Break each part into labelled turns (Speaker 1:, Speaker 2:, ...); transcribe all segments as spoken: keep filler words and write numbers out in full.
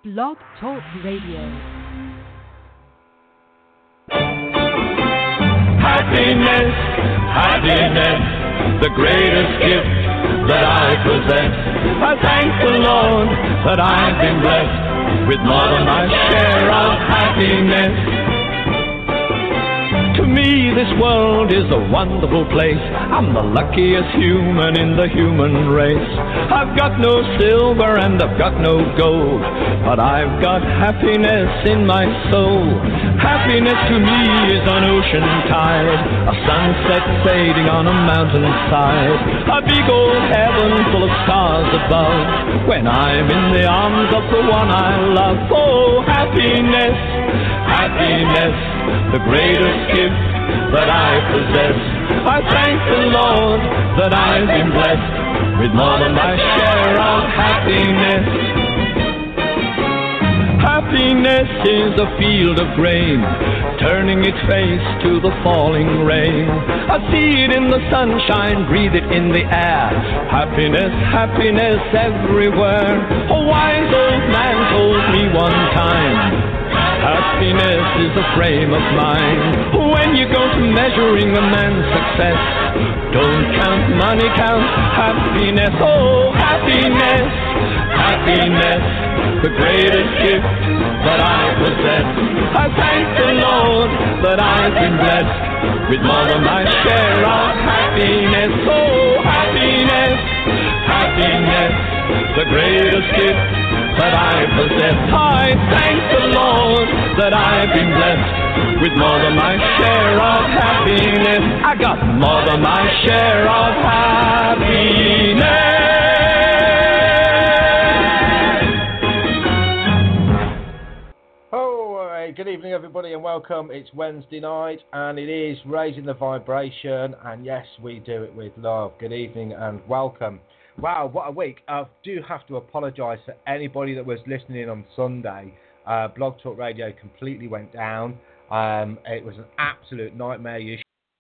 Speaker 1: Blog Talk Radio.
Speaker 2: Happiness, happiness, the greatest gift that I possess. I thank the Lord that I've been blessed with more than my share of happiness. To me, this world is a wonderful place. I'm the luckiest human in the human race. I've got no silver and I've got no gold, but I've got happiness in my soul. Happiness to me is an ocean tide, a sunset fading on a mountainside, a big old heaven full of stars above, when I'm in the arms of the one I love. Oh, happiness, happiness, the greatest gift that I possess. I thank the Lord that I've been blessed with more than my share of happiness. Happiness is a field of grain, turning its face to the falling rain. I see it in the sunshine, breathe it in the air. Happiness, happiness everywhere. A wise old man told me one time, happiness is a frame of mind. When you go to measuring a man's success, don't count money, count happiness. Oh, happiness, happiness, the greatest gift that I possess. I thank the Lord that I've been blessed with more than my share of happiness. Oh, happiness, happiness, the greatest gift that I possess. I thank the Lord that I've been blessed with more than my share of happiness. I got more than my share of happiness.
Speaker 3: Oh, uh, good evening, everybody, and welcome. It's Wednesday night, and it is Raising the Vibration, and yes, we do it with love. Good evening and welcome. Wow, what a week. I do have to apologise for anybody that was listening in on Sunday. Uh, Blog Talk Radio completely went down. Um, it was an absolute nightmare. You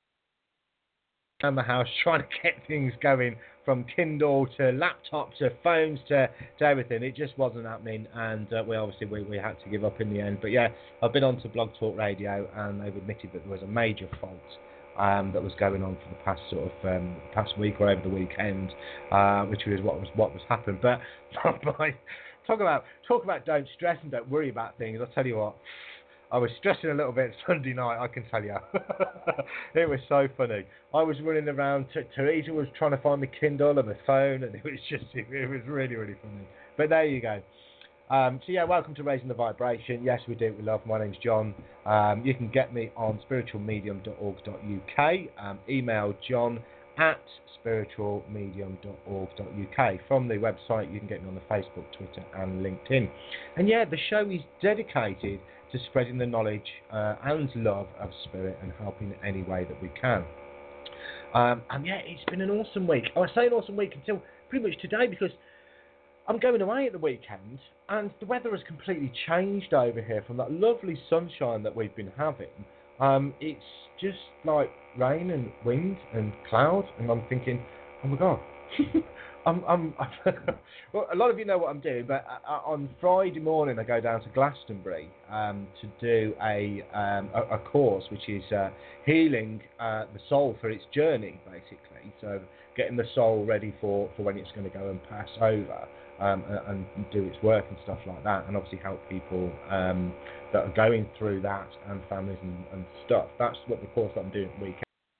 Speaker 3: around the house trying to get things going, from Kindle to laptop to phones to, to everything. It just wasn't happening, and uh, we obviously we, we had to give up in the end. But yeah, I've been on to Blog Talk Radio, and they've admitted that there was a major fault Um, that was going on for the past sort of um, past week or over the weekend, uh, which was what was what was happened. But talk about talk about don't stress and don't worry about things. I'll tell you what, I was stressing a little bit Sunday night, I can tell you. It was so funny. I was running around. T- Teresa was trying to find my Kindle and my phone, and it was just it, it was really really funny. But there you go. Um, so yeah, welcome to Raising the Vibration. Yes, we do it with love. My name's John. Um, you can get me on spiritual medium dot org dot U K. Um, email john at spiritual medium dot org dot U K. From the website, you can get me on the Facebook, Twitter, and LinkedIn. And yeah, the show is dedicated to spreading the knowledge uh, and love of spirit and helping in any way that we can. Um, and yeah, it's been an awesome week. I say an awesome week until pretty much today, because I'm going away at the weekend, and the weather has completely changed over here from that lovely sunshine that we've been having. Um, it's just like rain and wind and cloud, and I'm thinking, oh my God. I'm, I'm, well, a lot of you know what I'm doing, but uh, on Friday morning I go down to Glastonbury um, to do a, um, a, a course which is uh, healing uh, the soul for its journey, basically. So getting the soul ready for, for when it's going to go and pass over. Um, and, and do its work and stuff like that, and obviously help people um, that are going through that, and families and, and stuff. That's what the course that I'm doing at the weekend,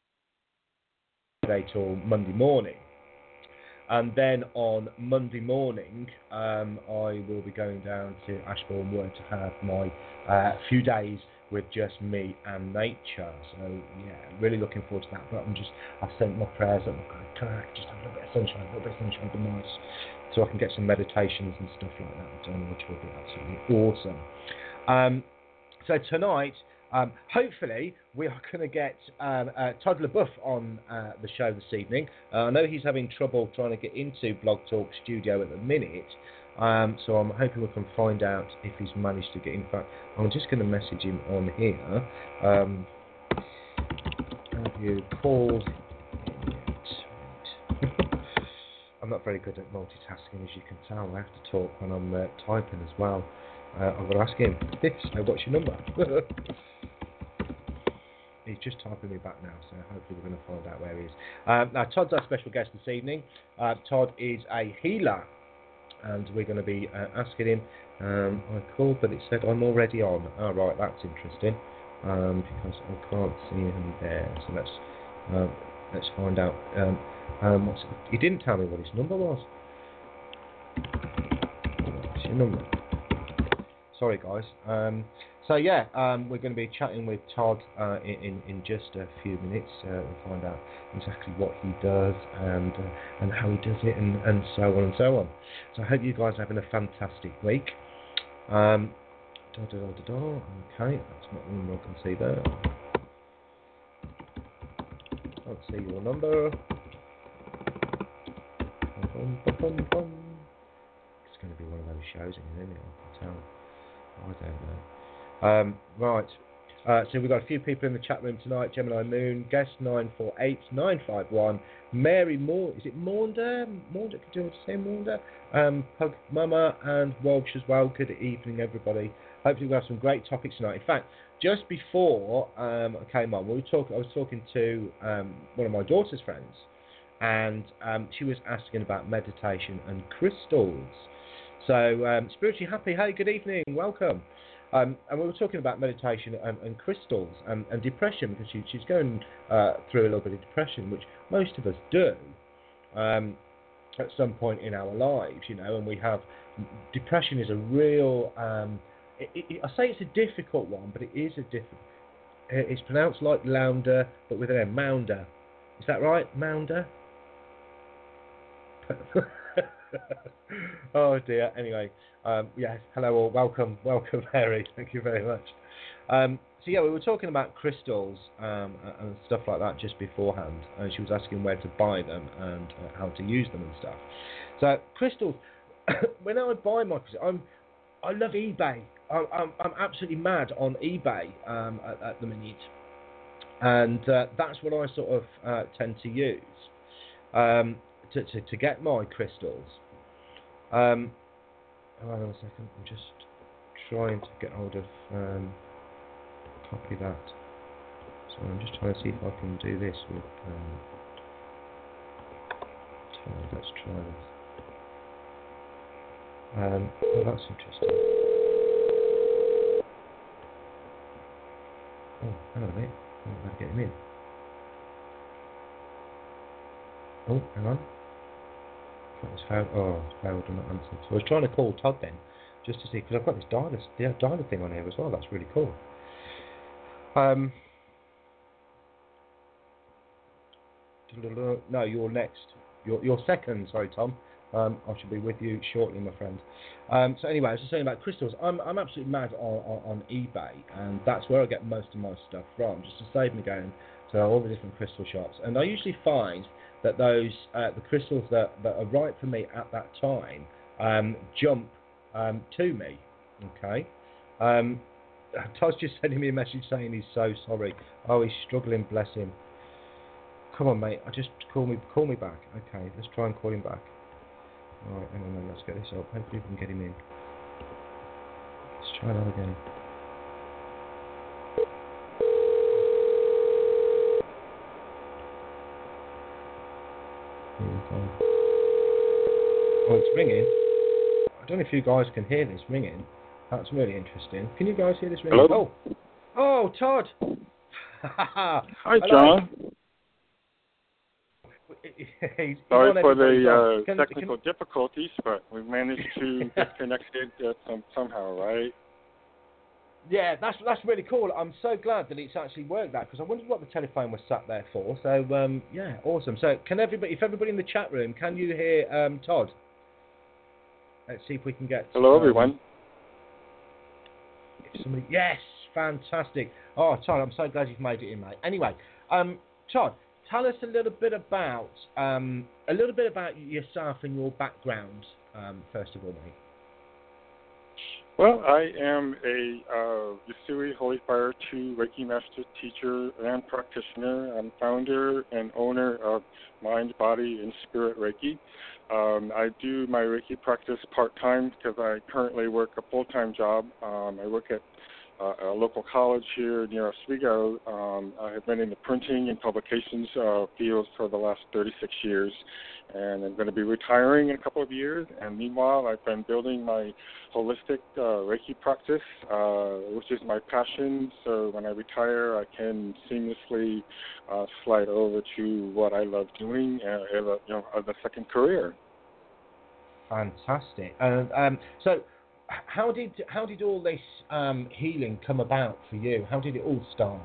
Speaker 3: today till Monday morning. And then on Monday morning, um, I will be going down to Ashbourne Wood to have my uh, few days with just me and nature. So yeah, really looking forward to that. But I'm just, I've sent my prayers up. Can I just have a little bit of sunshine, a little bit of sunshine, would be nice, so I can get some meditations and stuff like that done, which will be absolutely awesome. Um, so tonight, um, hopefully, we are going to get um, uh, Todd LaBeouf on uh, the show this evening. Uh, I know he's having trouble trying to get into Blog Talk Studio at the minute, um, so I'm hoping we can find out if he's managed to get in. In fact, I'm just going to message him on here. Um, have you called I'm not very good at multitasking, as you can tell. I have to talk when I'm uh, typing as well. Uh, I'm going to ask him. So what's your number? He's just typing me back now, so hopefully we're going to find out where he is. Um, now, Todd's our special guest this evening. Uh, Todd is a healer, and we're going to be uh, asking him. Um, I called, but it said I'm already on. Oh, right, that's interesting, um, because I can't see him there. So let's um, let's find out. Um, um, what's, he didn't tell me what his number was. What's your number? Sorry, guys. Um, so yeah, um, we're going to be chatting with Todd uh, in in just a few minutes. Uh, we'll find out exactly what he does and uh, and how he does it, and, and so on and so on. So I hope you guys are having a fantastic week. Um, da, da, da, da, da. Okay, that's not the number I can see there. Can't see your number. Bum, bum, bum, bum. It's going to be one of those shows, isn't it? I can tell. I don't know. Um, right. Uh, so we've got a few people in the chat room tonight. Gemini Moon, guest nine four eight nine five one. Mary Moore, is it Maunder? Maunder, could you say Maunder? Um, Pug Mama and Walsh as well. Good evening, everybody. Hopefully we'll have some great topics tonight. In fact, just before um, I came on, we were talk- I was talking to um, one of my daughter's friends, and um, she was asking about meditation and crystals. So, um, Spiritually Happy, hey, good evening, welcome. Um, and we were talking about meditation and, and crystals and, and depression, because she, she's going uh, through a little bit of depression, which most of us do um, at some point in our lives, you know, and we have, depression is a real, um, it, it, I say it's a difficult one, but it is a difficult, it's pronounced like Lounder, but with an M, Maunder. Is that right, Maunder? Oh dear. Anyway, um, yes. Hello all. Welcome, welcome, Harry. Thank you very much. Um, so yeah, we were talking about crystals um, and stuff like that just beforehand, and she was asking where to buy them and uh, how to use them and stuff. So crystals. When I would buy my crystals, I'm I love eBay. I'm I'm, I'm absolutely mad on eBay um, at, at the minute, and uh, that's what I sort of uh, tend to use. Um, To, to, to get my crystals. Um, hold on a second, I'm just trying to get hold of, um, copy that. So I'm just trying to see if I can do this with, um, let's try this. Um, oh, that's interesting. Oh, hang on a minute, I'm going to get him in. Oh, hang on. That was failed. Oh, it's failed and not answered. So I was trying to call Todd then, just to see, because I've got this dialer, the dialer thing on here as well. That's really cool. Um, no, you're next. You're, you're second. Sorry, Tom. Um, I should be with you shortly, my friend. Um, so anyway, I was just saying about crystals. I'm I'm absolutely mad on, on, on eBay, and that's where I get most of my stuff from, just to save me going to all the different crystal shops. And I usually find that those uh, the crystals that, that are right for me at that time um, jump um, to me. Okay. Um, Todd's just sending me a message saying he's so sorry. Oh, he's struggling. Bless him. Come on, mate. I just call me call me back. Okay, let's try and call him back. All right, hang on, then. Let's get this up. Hopefully we can get him in. Let's try that again. Here we go. Oh, it's ringing. I don't know if you guys can hear this ringing. That's really interesting. Can you guys hear this ringing?
Speaker 1: Hello?
Speaker 3: Oh, oh, Todd.
Speaker 1: Hi,
Speaker 3: Hello.
Speaker 1: John.
Speaker 3: He's
Speaker 1: Sorry
Speaker 3: on
Speaker 1: for the uh,
Speaker 3: can,
Speaker 1: technical
Speaker 3: can...
Speaker 1: difficulties, but we managed to get connected uh, some, somehow, right?
Speaker 3: Yeah, that's that's really cool. I'm so glad that it's actually worked that, because I wondered what the telephone was sat there for. So um, yeah, awesome. So can everybody, if everybody in the chat room, can you hear um, Todd? Let's see if we can get.
Speaker 1: Hello,
Speaker 3: um,
Speaker 1: everyone.
Speaker 3: If somebody, yes, fantastic. Oh, Todd, I'm so glad you've made it in, mate. Anyway, um, Todd, tell us a little bit about um, a little bit about yourself and your background, um, first of all, mate.
Speaker 1: Well, I am a uh, Usui Holy Fire two Reiki Master Teacher and Practitioner. I'm founder and owner of Mind, Body, and Spirit Reiki. Um, I do my Reiki practice part-time because I currently work a full-time job. Um, I work at uh, a local college here near Oswego. Um, I have been in the printing and publications uh, field for the last thirty-six years, and I'm going to be retiring in a couple of years. And meanwhile, I've been building my holistic uh, Reiki practice, uh, which is my passion. So when I retire, I can seamlessly uh, slide over to what I love doing uh, as a, you know, as a second career.
Speaker 3: Fantastic. And um, so, how did how did all this um, healing come about for you? How did it all start?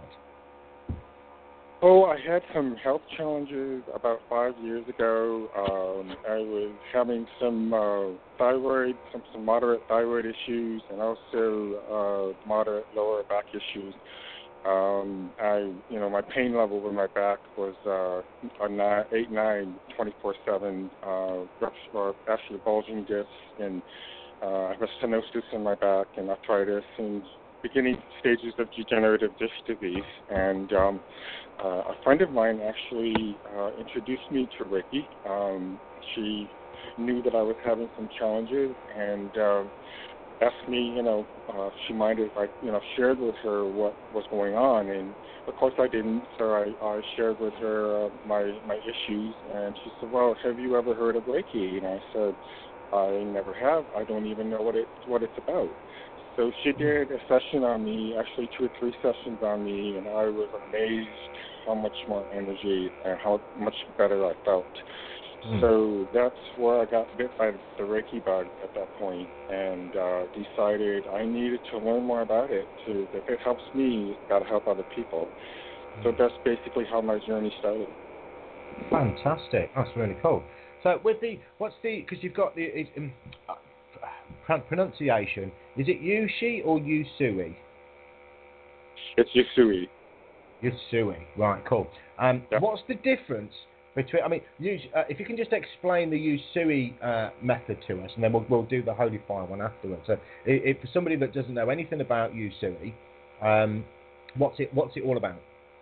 Speaker 1: Oh, I had some health challenges about five years ago. Um, I was having some uh, thyroid, some, some moderate thyroid issues, and also uh, moderate lower back issues. Um, I, you know, my pain level with my back was uh, a nine, eight, nine, twenty-four seven, uh, or actually bulging discs, and uh, I have a stenosis in my back and arthritis and beginning stages of degenerative disc disease. And um, uh, a friend of mine actually uh, introduced me to Reiki. Um, she knew that I was having some challenges and uh, asked me, you know, uh, if she minded if I, you know, shared with her what was going on. And of course I didn't, so I, I shared with her uh, my my issues. And she said, well, have you ever heard of Reiki? And I said, I never have. I don't even know what it what it's about. So she did a session on me, actually two or three sessions on me, and I was amazed how much more energy and how much better I felt. Mm. So that's where I got bit by the Reiki bug at that point, and uh, decided I needed to learn more about it. To, if it helps me, it's got to help other people. Mm. So that's basically how my journey started.
Speaker 3: Fantastic. That's really cool. So with the, what's the, because you've got the it, um, uh, pronunciation, is it Yushi or Yusui?
Speaker 1: It's Yusui.
Speaker 3: Yusui, right, cool. Um,
Speaker 1: yep.
Speaker 3: What's the difference between, I mean, Yus, uh, if you can just explain the Yusui uh, method to us, and then we'll, we'll do the Holy Fire one afterwards. So if, if for somebody that doesn't know anything about Yusui, um, what's it what's it all about?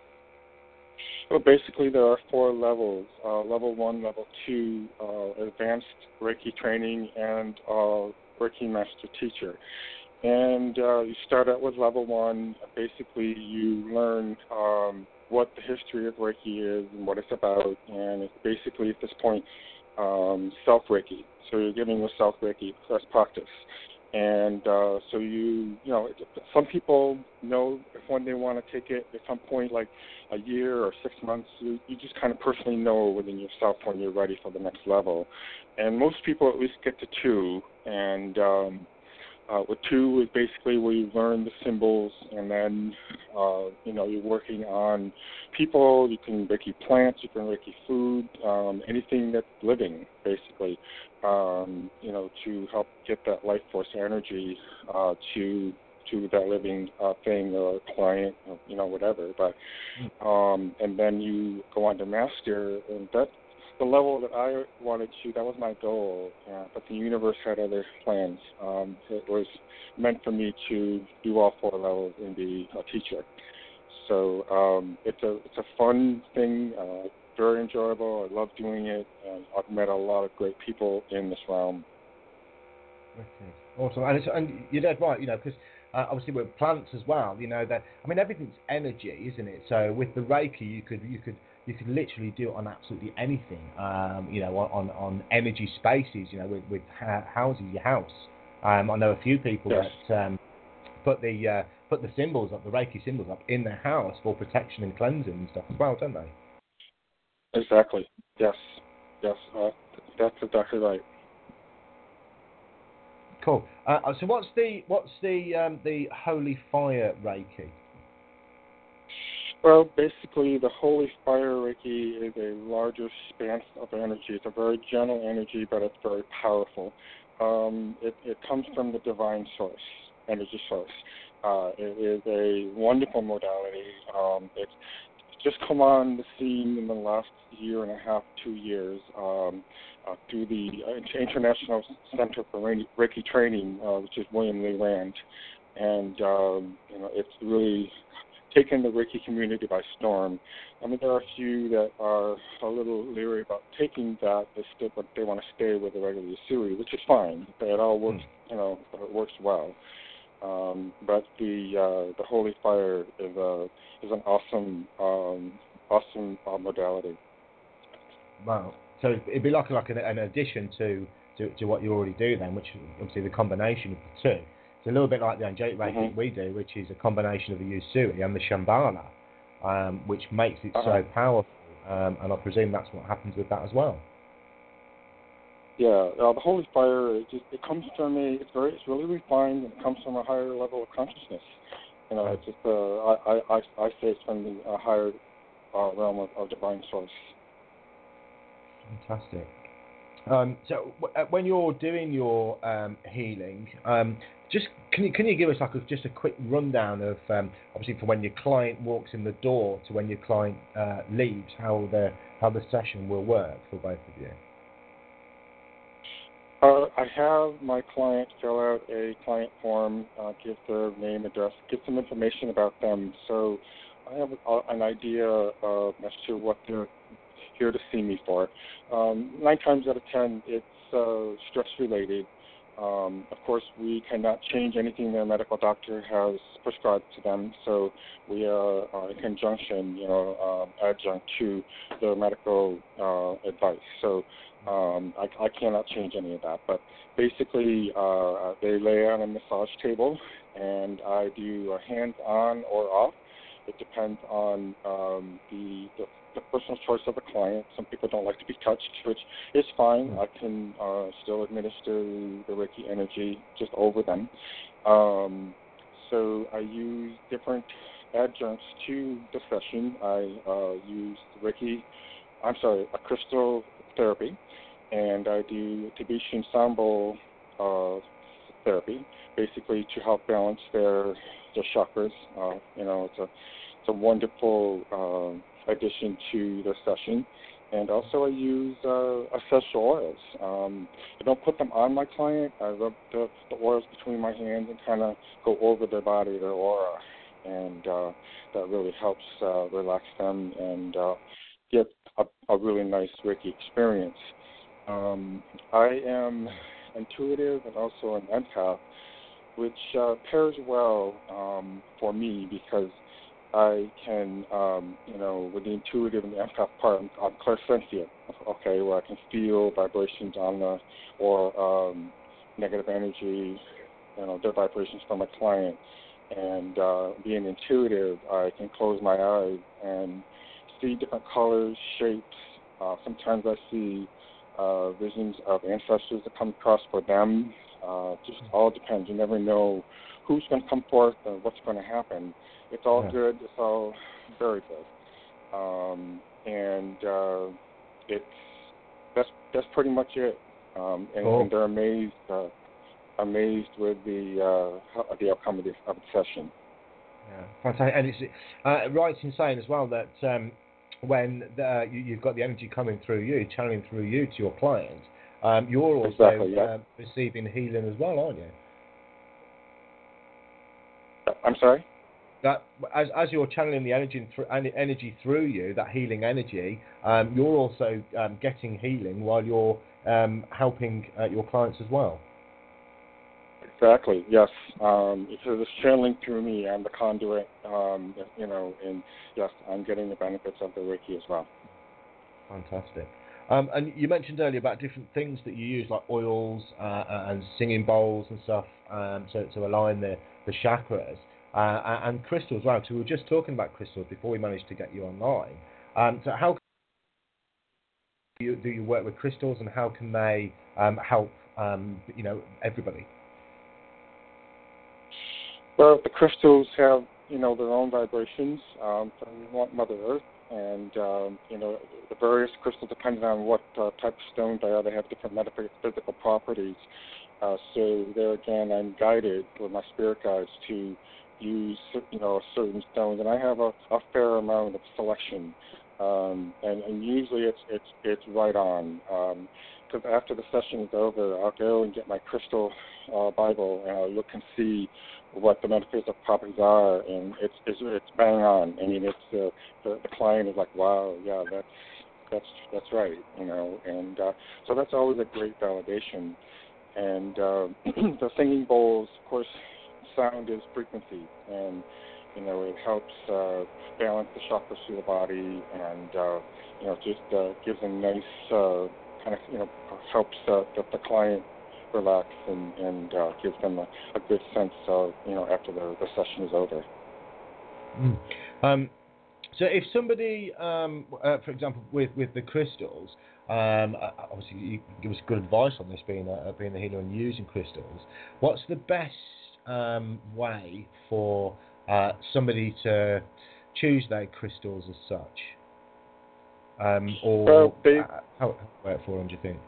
Speaker 1: Well, basically, there are four levels, uh, level one, level two, uh, advanced Reiki training, and uh, Reiki master teacher. And uh, you start out with level one. Basically, you learn um, what the history of Reiki is and what it's about. And it's basically, at this point, um, self-Reiki. So you're giving yourself Reiki as practice. And uh, so you, you know, some people know if when they want to take it at some point, like a year or six months, you, you just kind of personally know within yourself when you're ready for the next level. And most people at least get to two. And um, uh, with two is basically where you learn the symbols, and then, uh, you know, you're working on people. You can Reiki plants, you can Reiki food, um, anything that's living, basically. Um, you know, to help get that life force energy uh, to to that living uh, thing or client, or, you know, whatever. But um, and then you go on to master, and that's the level that I wanted to. That was my goal. Uh, but the universe had other plans. Um, it was meant for me to do all four levels and be a teacher. So um, it's a it's a fun thing. Uh, Very enjoyable. I love doing it, and I've met a lot of great people in this realm.
Speaker 3: Okay. Awesome, and, it's, and you're dead right, you know, because uh, obviously with plants as well, you know that I mean everything's energy, isn't it? So with the Reiki, you could you could you could literally do it on absolutely anything, um, you know, on, on energy spaces, you know, with with houses, your house. Um, I know a few people
Speaker 1: yes.
Speaker 3: that um, put the uh, put the symbols up, the Reiki symbols up in their house for protection and cleansing and stuff as well, don't they?
Speaker 1: Exactly. Yes. Yes. Uh, that's exactly right.
Speaker 3: Cool. Uh, so what's the what's the um, the Holy Fire Reiki?
Speaker 1: Well, basically, the Holy Fire Reiki is a larger span of energy. It's a very gentle energy, but it's very powerful. Um, it, it comes from the divine source, energy source. Uh, it is a wonderful modality. Um, it's just come on the scene in the last year and a half, two years, um, uh, through the International Center for Reiki Training, uh, which is William Lee Rand. And, um, you know, it's really taken the Reiki community by storm. I mean, there are a few that are a little leery about taking that. They still, but they want to stay with the regular Usui, which is fine. It all works, mm. you know, it works well. Um, but the uh, the Holy Fire is a is an awesome um, awesome uh, modality.
Speaker 3: Wow! So it'd be like like an, an addition to, to, to what you already do then, which is obviously the combination of the two. It's a little bit like the Angelic Reiki mm-hmm. we do, which is a combination of the Usui and the Shambhala, um, which makes it uh-huh. so powerful. Um, and I presume that's what happens with that as well.
Speaker 1: Yeah, uh, the Holy Fire, it, just, it comes from a, it's very, it's really refined, and it comes from a higher level of consciousness. You know, it's just, uh, I, I, I say it's from the uh, higher uh, realm of, of divine source.
Speaker 3: Fantastic. Um, so w- when you're doing your um, healing, um, just can you can you give us like a, just a quick rundown of um, obviously from when your client walks in the door to when your client uh, leaves, how the how the session will work for both of you?
Speaker 1: Uh, I have my client fill out a client form, uh, give their name, address, give some information about them, so I have a, an idea uh, as to what they're here to see me for. Um, nine times out of ten, it's uh, stress-related. Um, of course, we cannot change anything their medical doctor has prescribed to them, so we are uh, in conjunction, you know, um, adjunct to their medical uh, advice. So um, I, I cannot change any of that. But basically, uh, they lay on a massage table, and I do a hands-on or off. It depends on um, the, the the personal choice of the client. Some people don't like to be touched, which is fine. I can uh, still administer the Reiki energy just over them. Um, so I use different adjuncts to the session. I uh, use Reiki, I'm sorry, a crystal therapy, and I do Tibetan Sambo uh, therapy, basically to help balance their their chakras. Uh, you know, it's a it's a wonderful um, addition to the session. And also I use uh, essential oils. Um, I don't put them on my client. I rub the, the oils between my hands and kind of go over their body, their aura, and uh, that really helps uh, relax them and uh, get a, a really nice Reiki experience. Um, I am intuitive and also an empath, which uh, pairs well um, for me because I can, um, you know, with the intuitive and the empath part, I'm, I'm clairsentient, okay, where I can feel vibrations on the, or um, negative energy, you know, their vibrations from my client. And uh, being intuitive, I can close my eyes and see different colors, shapes. Uh, sometimes I see uh, visions of ancestors that come across for them. Uh, just all depends. You never know who's going to come forth or what's going to happen. It's all yeah. good. It's all very good, um, and uh, it's that's that's pretty much it. Um, and,
Speaker 3: cool.
Speaker 1: and they're amazed, uh, amazed with the uh, the outcome of the, of the session.
Speaker 3: Yeah, fantastic. And it's uh, right in saying as well that um, when the, you, you've got the energy coming through you, channeling through you to your client, um, you're also
Speaker 1: exactly, yeah.
Speaker 3: uh, receiving healing as well, aren't you?
Speaker 1: I'm sorry?
Speaker 3: That as as you're channeling the energy through energy through you, that healing energy, um, you're also um, getting healing while you're um, helping uh, your clients as well.
Speaker 1: Exactly. Yes. Um, because it's channeling through me. I'm the conduit. Um, you know, and yes, I'm getting the benefits of the Reiki as well.
Speaker 3: Fantastic. Um, and you mentioned earlier about different things that you use, like oils uh, and singing bowls and stuff, um, to to align the the chakras. Uh, and crystals as well, because we were just talking about crystals before we managed to get you online. Um, so how do you, do you work with crystals, and how can they um, help, um, you know, everybody?
Speaker 1: Well, the crystals have, you know, their own vibrations um, from Mother Earth, and, um, you know, the various crystals, depending on what uh, type of stone they are, they have different metaphysical properties. Uh, so there again, I'm guided with my spirit guides to use, you know, certain stones, and I have a, a fair amount of selection, um, and, and usually it's it's it's right on. Um, because after the session is over, I'll go and get my crystal uh, Bible and I'll look and see what the metaphysical properties are, and it's it's, it's bang on. I mean, it's uh, the the client is like, wow, yeah, that's that's that's right, you know, and uh, so that's always a great validation. And uh, the singing bowls, of course, sound is frequency, and you know it helps uh, balance the chakras through the body, and uh, you know just uh, gives a nice uh, kind of you know helps uh, the, the client relax and and uh, gives them a, a good sense of you know after the, the session is over.
Speaker 3: Mm. Um, so if somebody, um, uh, for example, with with the crystals. Um, obviously, you give us good advice on this, being a, being a healer and using crystals. What's the best um, way for uh, somebody to choose their crystals as such? Um, or
Speaker 1: well, they,
Speaker 3: uh, how, how work for them, do you think?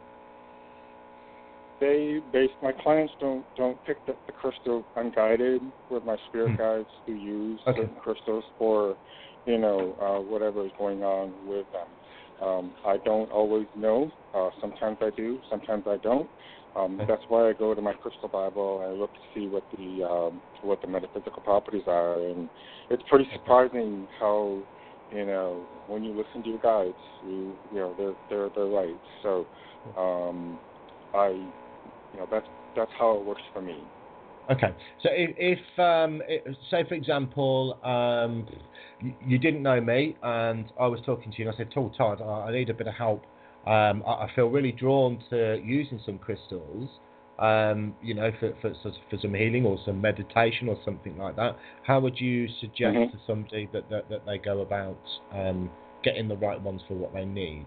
Speaker 1: They, base my clients don't don't pick the, the crystal unguided with my spirit
Speaker 3: Hmm.
Speaker 1: guides who use
Speaker 3: Okay.
Speaker 1: certain crystals for, you know, uh, whatever is going on with them. Um, I don't always know. Uh, sometimes I do. Sometimes I don't. Um,
Speaker 3: Okay.
Speaker 1: That's why I go to my crystal Bible and I look to see what the um, what the metaphysical properties are, and it's pretty surprising how, you know, when you listen to your guides, you you know they're they're they're right. So, um, I, you know, that's that's how it works for me.
Speaker 3: Okay, so if, if um, it, say for example, um, you, you didn't know me and I was talking to you and I said, "Tall Todd, I, I need a bit of help. Um, I, I feel really drawn to using some crystals, um, you know, for, for for some healing or some meditation or something like that." How would you suggest
Speaker 1: Mm-hmm.
Speaker 3: to somebody that, that, that they go about um, getting the right ones for what they need?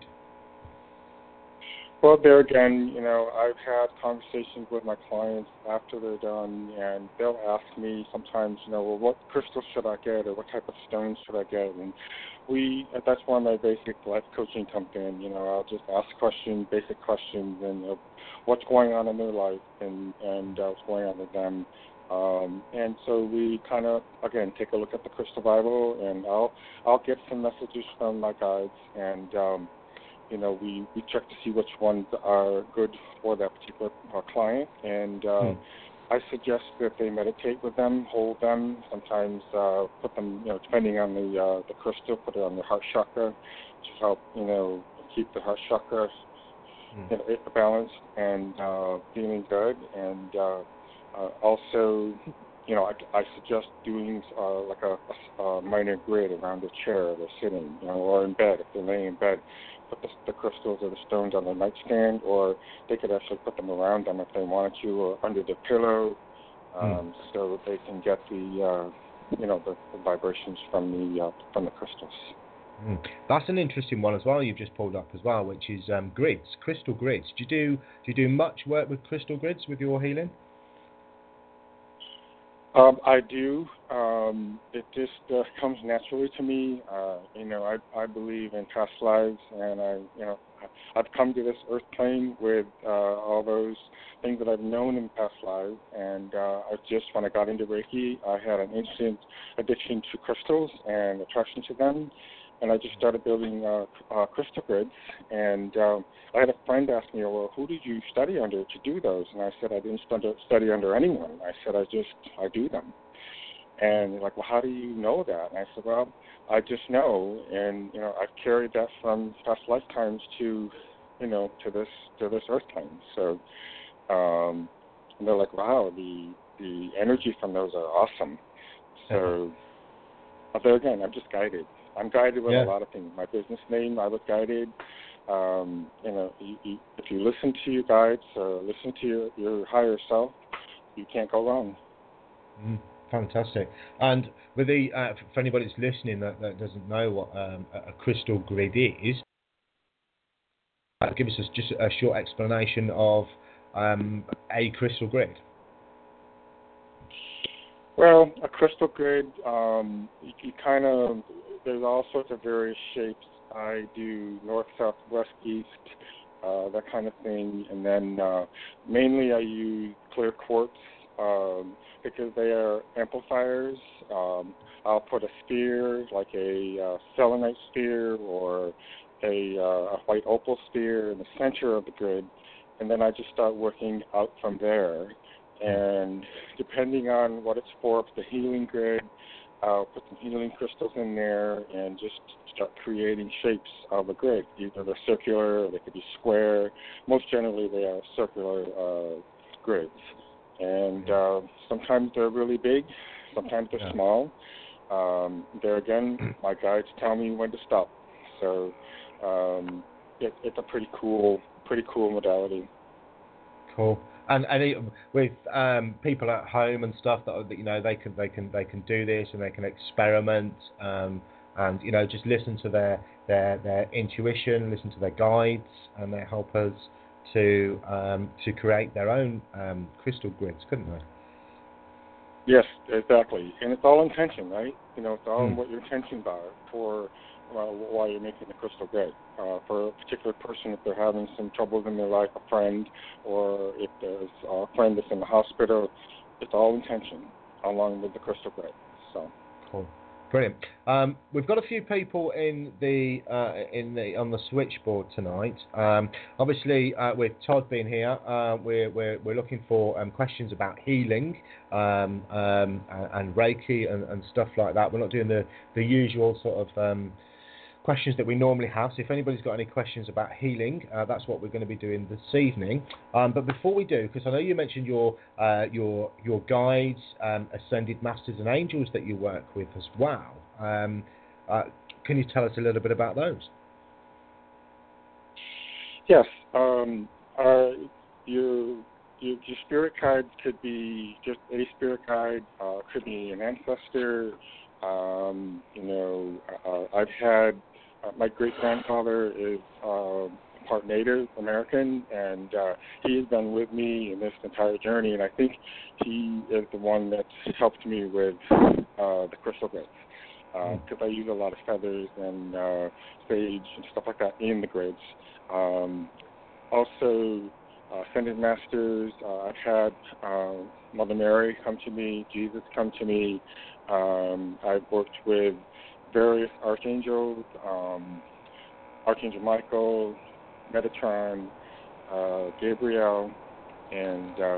Speaker 1: Well, there again, you know, I've had conversations with my clients after they're done, and they'll ask me sometimes, you know, well, what crystals should I get, or what type of stones should I get? And we, that's where my basic life coaching comes in. You know, I'll just ask questions, basic questions, and uh, what's going on in their life, and and uh, what's going on with them. Um, and so we kind of, again, take a look at the crystal Bible, and I'll I'll get some messages from my guides, and um, you know, we, we check to see which ones are good for that particular uh, client, and uh,
Speaker 3: Hmm.
Speaker 1: I suggest that they meditate with them, hold them, sometimes uh, put them, you know, depending on the uh, the crystal, put it on their heart chakra to help, you know, keep the heart chakra
Speaker 3: Hmm.
Speaker 1: you know, balanced and uh, feeling good, and uh, uh, also, you know, I, I suggest doing uh, like a, a minor grid around the chair they're sitting, you know, or in bed if they're laying in bed. Put the, the crystals or the stones on their nightstand, or they could actually put them around them if they wanted to, or under their pillow, um,
Speaker 3: Hmm.
Speaker 1: so that they can get the, uh, you know, the, the vibrations from the uh, from the crystals.
Speaker 3: Mm. That's an interesting one as well. You've just pulled up as well, which is um, grids, crystal grids. Do you do do you do much work with crystal grids with your healing?
Speaker 1: Um, I do. Um, it just uh, comes naturally to me. Uh, you know, I I believe in past lives, and I, you know, I've come to this earth plane with uh, all those things that I've known in past lives. And uh, I just, when I got into Reiki, I had an instant addiction to crystals and attraction to them, and I just started building uh, uh, crystal grids. And um, I had a friend ask me, well, who did you study under to do those? And I said, I didn't study, study under anyone. I said, I just, I do them. And they're like, well, how do you know that? And I said, well, I just know. And, you know, I've carried that from past lifetimes to, you know, to this, to this earth plane. So, um, and they're like, wow, the, the energy from those are awesome. So, but there again, I'm just guided. I'm guided with
Speaker 3: Yeah.
Speaker 1: a lot of things. My business name, I was guided. Um, you know, you, you, if you listen to your guides, uh, listen to your, your higher self, you can't go wrong.
Speaker 3: Mm, fantastic. And with the uh, for anybody that's listening that, that doesn't know what um, a a crystal grid is, uh, give us a, just a short explanation of um, a crystal grid.
Speaker 1: Well, a crystal grid, um, you, you kind of, there's all sorts of various shapes. I do north, south, west, east, uh, that kind of thing. And then uh, mainly I use clear quartz um, because they are amplifiers. Um, I'll put a sphere, like a uh, selenite sphere or a, uh, a white opal sphere in the center of the grid. and then I just start working out from there. And depending on what it's for, if it's a healing grid, I'll put some healing crystals in there and just start creating shapes of a grid. Either they're circular or they could be square. Most generally, they are circular uh, grids. And uh, sometimes they're really big, sometimes they're yeah. small. Um, there again, my guides tell me when to stop. So um, it, it's a pretty cool, pretty cool modality.
Speaker 3: Cool. And and it, with um, people at home and stuff that, that you know they can they can they can do this and they can experiment um, and you know just listen to their, their their intuition, listen to their guides, and they help us to um, to create their own um, crystal grids, couldn't they?
Speaker 1: Yes, exactly. And it's all intention, right? You know, it's all
Speaker 3: mm.
Speaker 1: what your intentions are for uh, while you're making the crystal grid. Uh, for a particular person, if they're having some troubles in their life, a friend, or if there's a friend that's in the hospital, it's all intention along with the crystal grid. So
Speaker 3: cool. Brilliant. Um, we've got a few people in the uh, in the on the switchboard tonight. Um, obviously, uh, with Todd being here, uh, we're we're we're looking for um, questions about healing um, um, and, and Reiki and, and stuff like that. We're not doing the the usual sort of um, questions that we normally have. So if anybody's got any questions about healing, uh, that's what we're going to be doing this evening. Um, but before we do, because I know you mentioned your uh, your your guides, um, ascended masters and angels that you work with as well. Um, uh, can you tell us a little bit about those?
Speaker 1: Yes. Um, uh, your, your your spirit guide could be just a spirit guide. Uh, could be an ancestor. Um, you know, uh, I've had uh, my great-grandfather is uh, part Native American, and uh, he has been with me in this entire journey, and I think he is the one that's helped me with uh, the crystal grids, because uh, I use a lot of feathers and uh, sage and stuff like that in the grids. Um, also, uh, ascended masters, uh, I've had uh, Mother Mary come to me, Jesus come to me. Um, I've worked with various archangels, um, Archangel Michael, Metatron, uh, Gabriel, and uh,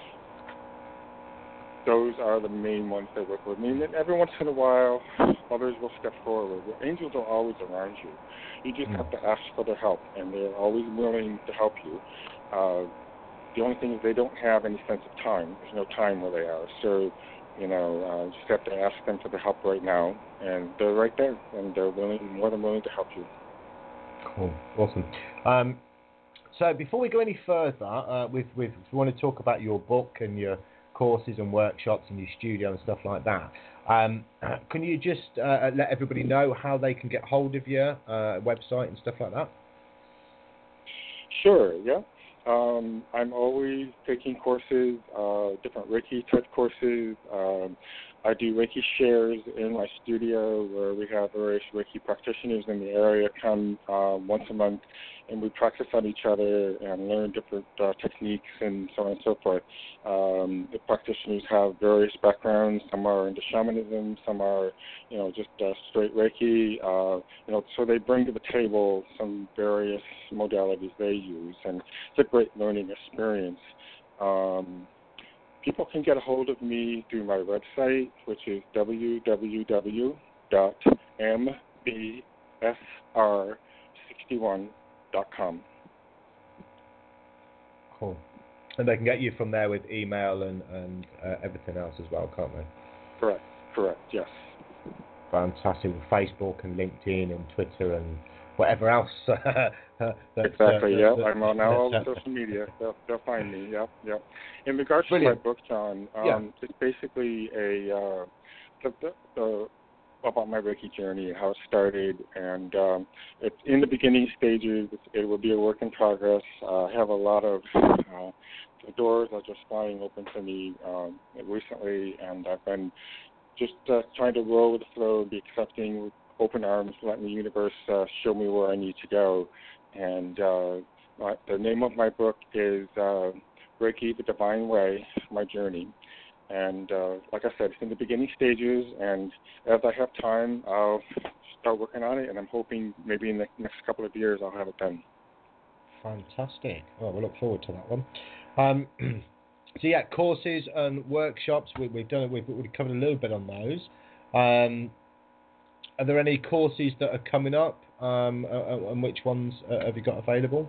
Speaker 1: those are the main ones that work with me. And then every once in a while, others will step forward. The angels are always around you. You just mm. have to ask for their help, and they're always willing to help you. Uh, the only thing is they don't have any sense of time. There's no time where they are. So, you know, uh, you just have to ask them for the help right now, and they're right there, and they're willing, more than willing to help you.
Speaker 3: Cool, awesome. Um, so before we go any further, uh, with with if you want to talk about your book and your courses and workshops and your studio and stuff like that, um, can you just uh, let everybody know how they can get hold of your uh, website and stuff like that?
Speaker 1: Sure. Yeah. Um, I'm always taking courses, uh, different Reiki type courses. Um, I do Reiki shares in my studio where we have various Reiki practitioners in the area come uh, once a month, and we practice on each other and learn different uh, techniques and so on and so forth. Um, the practitioners have various backgrounds. Some are into shamanism, some are, you know, just uh, straight Reiki. Uh, you know, so they bring to the table some various modalities they use, and it's a great learning experience. Um, people can get a hold of me through my website, which is w w w dot m b s r sixty-one dot com.
Speaker 3: Cool. And they can get you from there with email and, and uh, everything else as well, can't they?
Speaker 1: Correct. Correct, yes.
Speaker 3: Fantastic. With Facebook and LinkedIn and Twitter and whatever else.
Speaker 1: That's, exactly, uh, yeah. I'm on all the social media. They'll, they'll find me, yep, yep. In regards Brilliant. to my book, John, um, yeah. it's basically a, uh, the, the, the, about my Reiki journey and how it started, and um, it's in the beginning stages. It will be a work in progress. Uh, I have a lot of uh, the doors are just flying open to me um, recently, and I've been just uh, trying to roll with the flow and be accepting with open arms, letting the universe uh, show me where I need to go. And uh, my, the name of my book is uh, Reiki, the Divine Way, My Journey. And uh, like I said, it's in the beginning stages, and as I have time, I'll start working on it, and I'm hoping maybe in the next couple of years I'll have it done.
Speaker 3: Fantastic. Well, we'll look forward to that one. Um, so yeah, courses and workshops. We, we've done. We've, we've covered a little bit on those. Um, are there any courses that are coming up? Um, uh, and which ones uh, have you got available?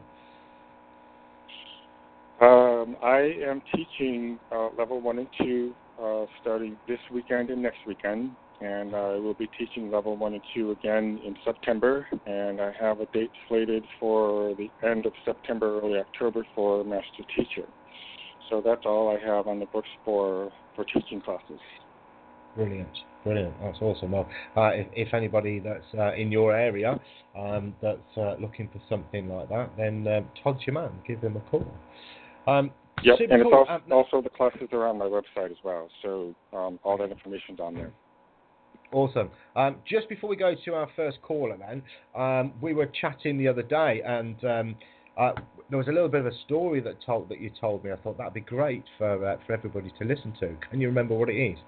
Speaker 1: Um, I am teaching uh, level one and two uh, starting this weekend and next weekend, and I will be teaching level one and two again in September, and I have a date slated for the end of September, early October for Master Teacher. So that's all I have on the books for, for teaching classes.
Speaker 3: Brilliant, brilliant. That's awesome. Well, uh, if, if anybody that's uh, in your area um, that's uh, looking for something like that, then uh, Todd's your man. Give him a call. Um,
Speaker 1: yep, and
Speaker 3: cool.
Speaker 1: it's also,
Speaker 3: um,
Speaker 1: also the classes are on my website as well, so um, all that information's on there.
Speaker 3: Awesome. Um, just before we go to our first caller then, um, we were chatting the other day, and um, uh, there was a little bit of a story that told that you told me. I thought that'd be great for uh, for everybody to listen to. Can you remember what it is?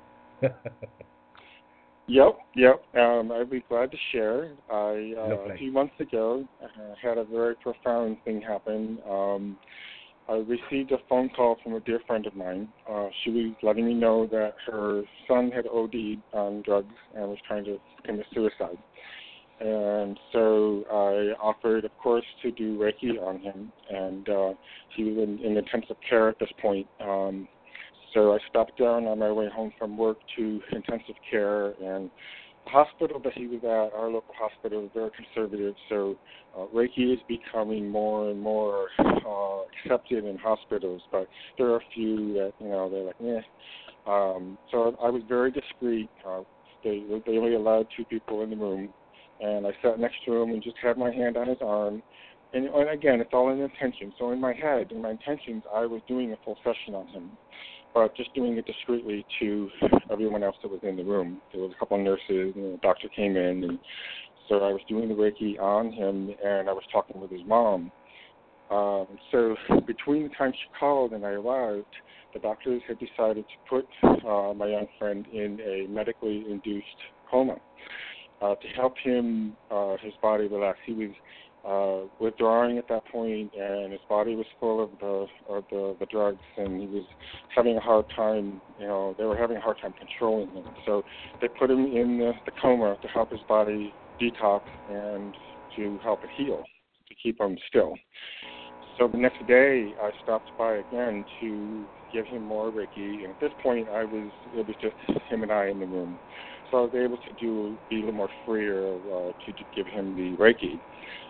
Speaker 1: Yep, yep. Um, I'd be glad to share. I uh, a few months ago uh, had a very profound thing happen. Um, I received a phone call from a dear friend of mine. Uh, she was letting me know that her son had O D'd on drugs and was trying to commit suicide. And so I offered, of course, to do Reiki on him. And uh, he was in, in intensive care at this point. Um, so I stopped down on my way home from work to intensive care, and the hospital that he was at, our local hospital, is very conservative, so uh, Reiki is becoming more and more uh, accepted in hospitals, but there are a few that, you know, they're like, eh. Um, so I was very discreet. Uh, they, they only allowed two people in the room, and I sat next to him and just had my hand on his arm. And, and again, it's all in intention. So in my head, in my intentions, I was doing a full session on him, but just doing it discreetly to everyone else that was in the room. There was a couple of nurses, and the doctor came in, and so I was doing the Reiki on him, and I was talking with his mom. Um, so between the time she called and I arrived, the doctors had decided to put uh, my young friend in a medically induced coma uh, to help him, uh, his body relax. He was Uh, withdrawing at that point, and his body was full of the of the, the drugs, and he was having a hard time. You know, they were having a hard time controlling him. So they put him in the, the coma to help his body detox and to help it heal, to keep him still. So the next day, I stopped by again to give him more Reiki, and at this point, I was it was just him and I in the room. So I was able to do be a little more freer uh, to, to give him the Reiki.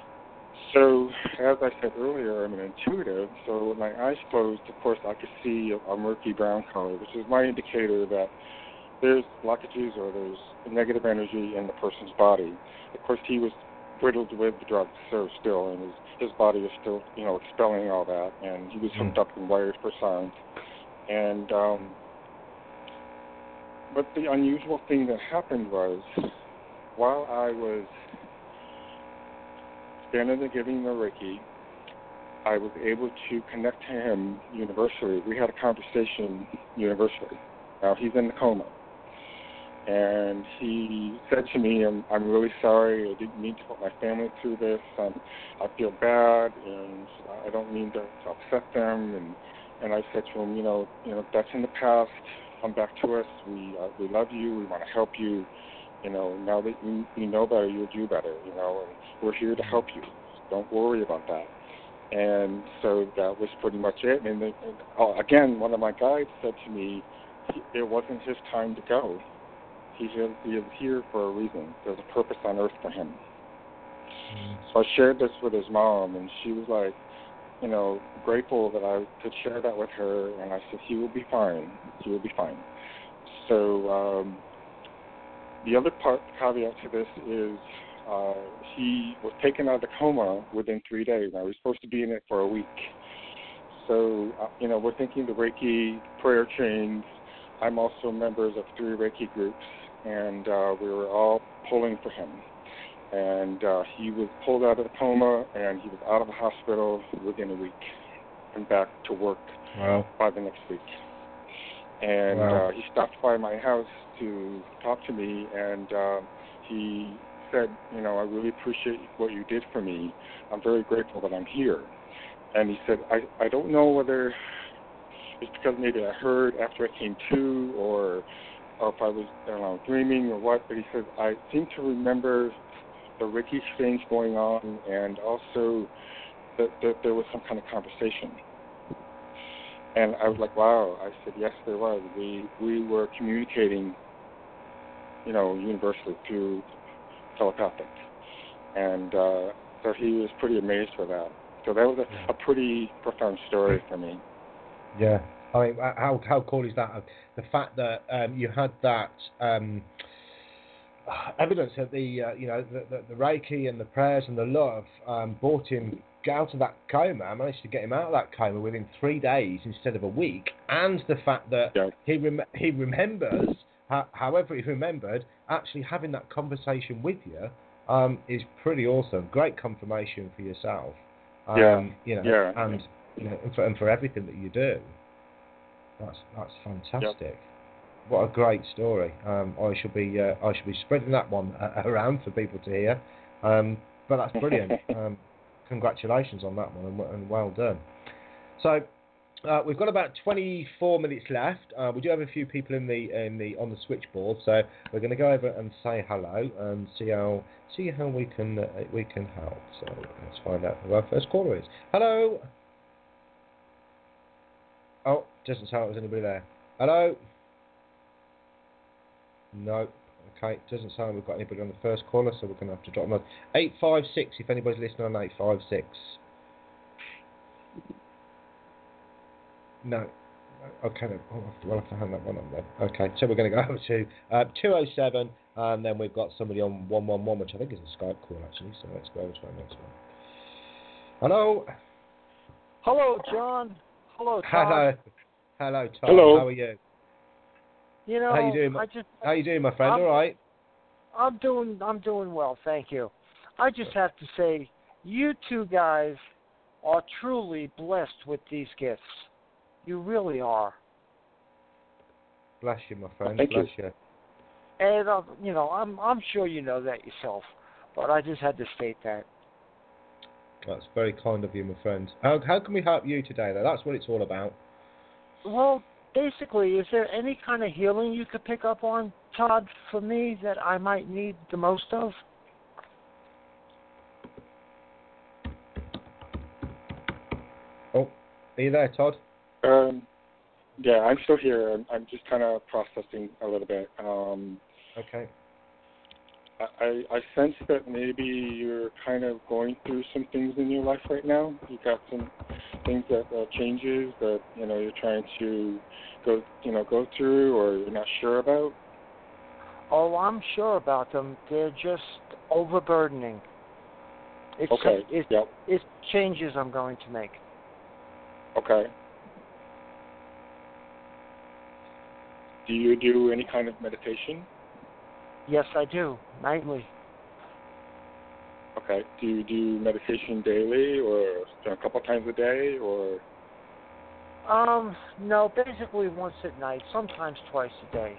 Speaker 1: So, as I said earlier, I'm an intuitive, so with my eyes closed, of course, I could see a, a murky brown color, which is my indicator that there's blockages or there's negative energy in the person's body. Of course, he was riddled with the drugs, so still, and his, his body was still, you know, expelling all that, and he was hooked mm. up and wired for sound. And, um, but the unusual thing that happened was, while I was standing there giving the Reiki, I was able to connect to him universally. We had a conversation universally. Now, he's in the coma. And he said to me, I'm, I'm really sorry. I didn't mean to put my family through this. Um, I feel bad, and I don't mean to, to upset them. And, and I said to him, you know, you know, that's in the past. Come back to us. We uh, we love you. We want to help you. You know, now that you, you know better, you'll do better, you know, and we're here to help you. Don't worry about that. And so that was pretty much it. And, and uh, again, one of my guides said to me, it wasn't his time to go. He is, he is here for a reason. There's a purpose on earth for him. Mm. So I shared this with his mom, and she was like, you know, grateful that I could share that with her. And I said, he will be fine. He will be fine. So, um, the other part, caveat to this is uh, he was taken out of the coma within three days. Now, he was supposed to be in it for a week. So, uh, you know, we're thinking the Reiki prayer chains. I'm also members of three Reiki groups, and uh, we were all pulling for him. And uh, he was pulled out of the coma, and he was out of the hospital within a week and back to work wow. by the next week. And wow. uh, he stopped by my house to talk to me, and uh, he said, you know, I really appreciate what you did for me. I'm very grateful that I'm here. and he said, I, I don't know whether it's because maybe I heard after I came to, or, or if I was I don't know, dreaming or what, but he said, I seem to remember the Reiki exchange going on, and also that, that there was some kind of conversation. And I was like, wow. I said, yes, there was. We we were communicating, you know, universally through telepathic. And uh, so he was pretty amazed with that. So that was a, a pretty profound story for me.
Speaker 3: Yeah. I mean, how how cool is that? The fact that um, you had that um, evidence that the uh, you know the, the, the Reiki and the prayers and the love um, brought him out of that coma. I managed to get him out of that coma within three days instead of a week, and the fact that
Speaker 1: yeah.
Speaker 3: he rem- he remembers, ho- however he remembered, actually having that conversation with you um, is pretty awesome. Great confirmation for yourself. Um,
Speaker 1: yeah.
Speaker 3: You know,
Speaker 1: yeah.
Speaker 3: and you know, and for, and for everything that you do. That's that's fantastic.
Speaker 1: Yep.
Speaker 3: What a great story. Um, I should be uh, I should be spreading that one uh, around for people to hear. Um, but that's brilliant. um, congratulations on that one, and, and well done. So uh, we've got about twenty-four minutes left. Uh, we do have a few people in the in the on the switchboard, so we're going to go over and say hello and see how see how we can uh, we can help. So let's find out who our first caller is. Hello. Oh, doesn't sound like there's anybody there. Hello? No. Okay, doesn't sound like we've got anybody on the first caller, so we're going to have to drop them. eight five six, if anybody's listening on eight five six. No. Okay, then. We'll have, to, we'll have to hand that one on then. Okay, so we're going to go over to uh, two oh seven, and then we've got somebody on one one one, which I think is a Skype call, actually, so let's go over to our next one. Hello?
Speaker 4: Hello, John. Hello, Todd.
Speaker 3: Hello. Hello, Tom.
Speaker 1: Hello.
Speaker 3: How are you?
Speaker 4: You know,
Speaker 3: How you doing?
Speaker 4: I just
Speaker 3: How you doing, my friend?
Speaker 4: I'm,
Speaker 3: All right?
Speaker 4: I'm doing. I'm doing well, thank you. I just have to say, you two guys are truly blessed with these gifts. You really are.
Speaker 3: Bless you, my friend.
Speaker 1: Thank
Speaker 3: Bless
Speaker 1: you.
Speaker 3: you.
Speaker 4: And uh, you know, I'm. I'm sure you know that yourself, but I just had to state that.
Speaker 3: That's very kind of you, my friend. How how can we help you today, though? That's what it's all about.
Speaker 4: Well, basically, is there any kind of healing you could pick up on, Todd, for me that I might need the most of?
Speaker 3: Oh, are you there, Todd?
Speaker 1: Um, yeah, I'm still here. I'm, I'm just kind of processing a little bit. Um,
Speaker 3: Okay.
Speaker 1: I, I sense that maybe you're kind of going through some things in your life right now. You've got some things that uh, changes that you know you're trying to go you know go through, or you're not sure about.
Speaker 4: Oh, I'm sure about them. They're just overburdening. It's
Speaker 1: Okay.
Speaker 4: A, it's,
Speaker 1: yep.
Speaker 4: it's changes I'm going to make.
Speaker 1: Okay. Do you do any kind of meditation?
Speaker 4: Yes, I do, nightly.
Speaker 1: Okay. Do you do meditation daily, or a couple times a day, or?
Speaker 4: Um, no, basically once at night, sometimes twice a day.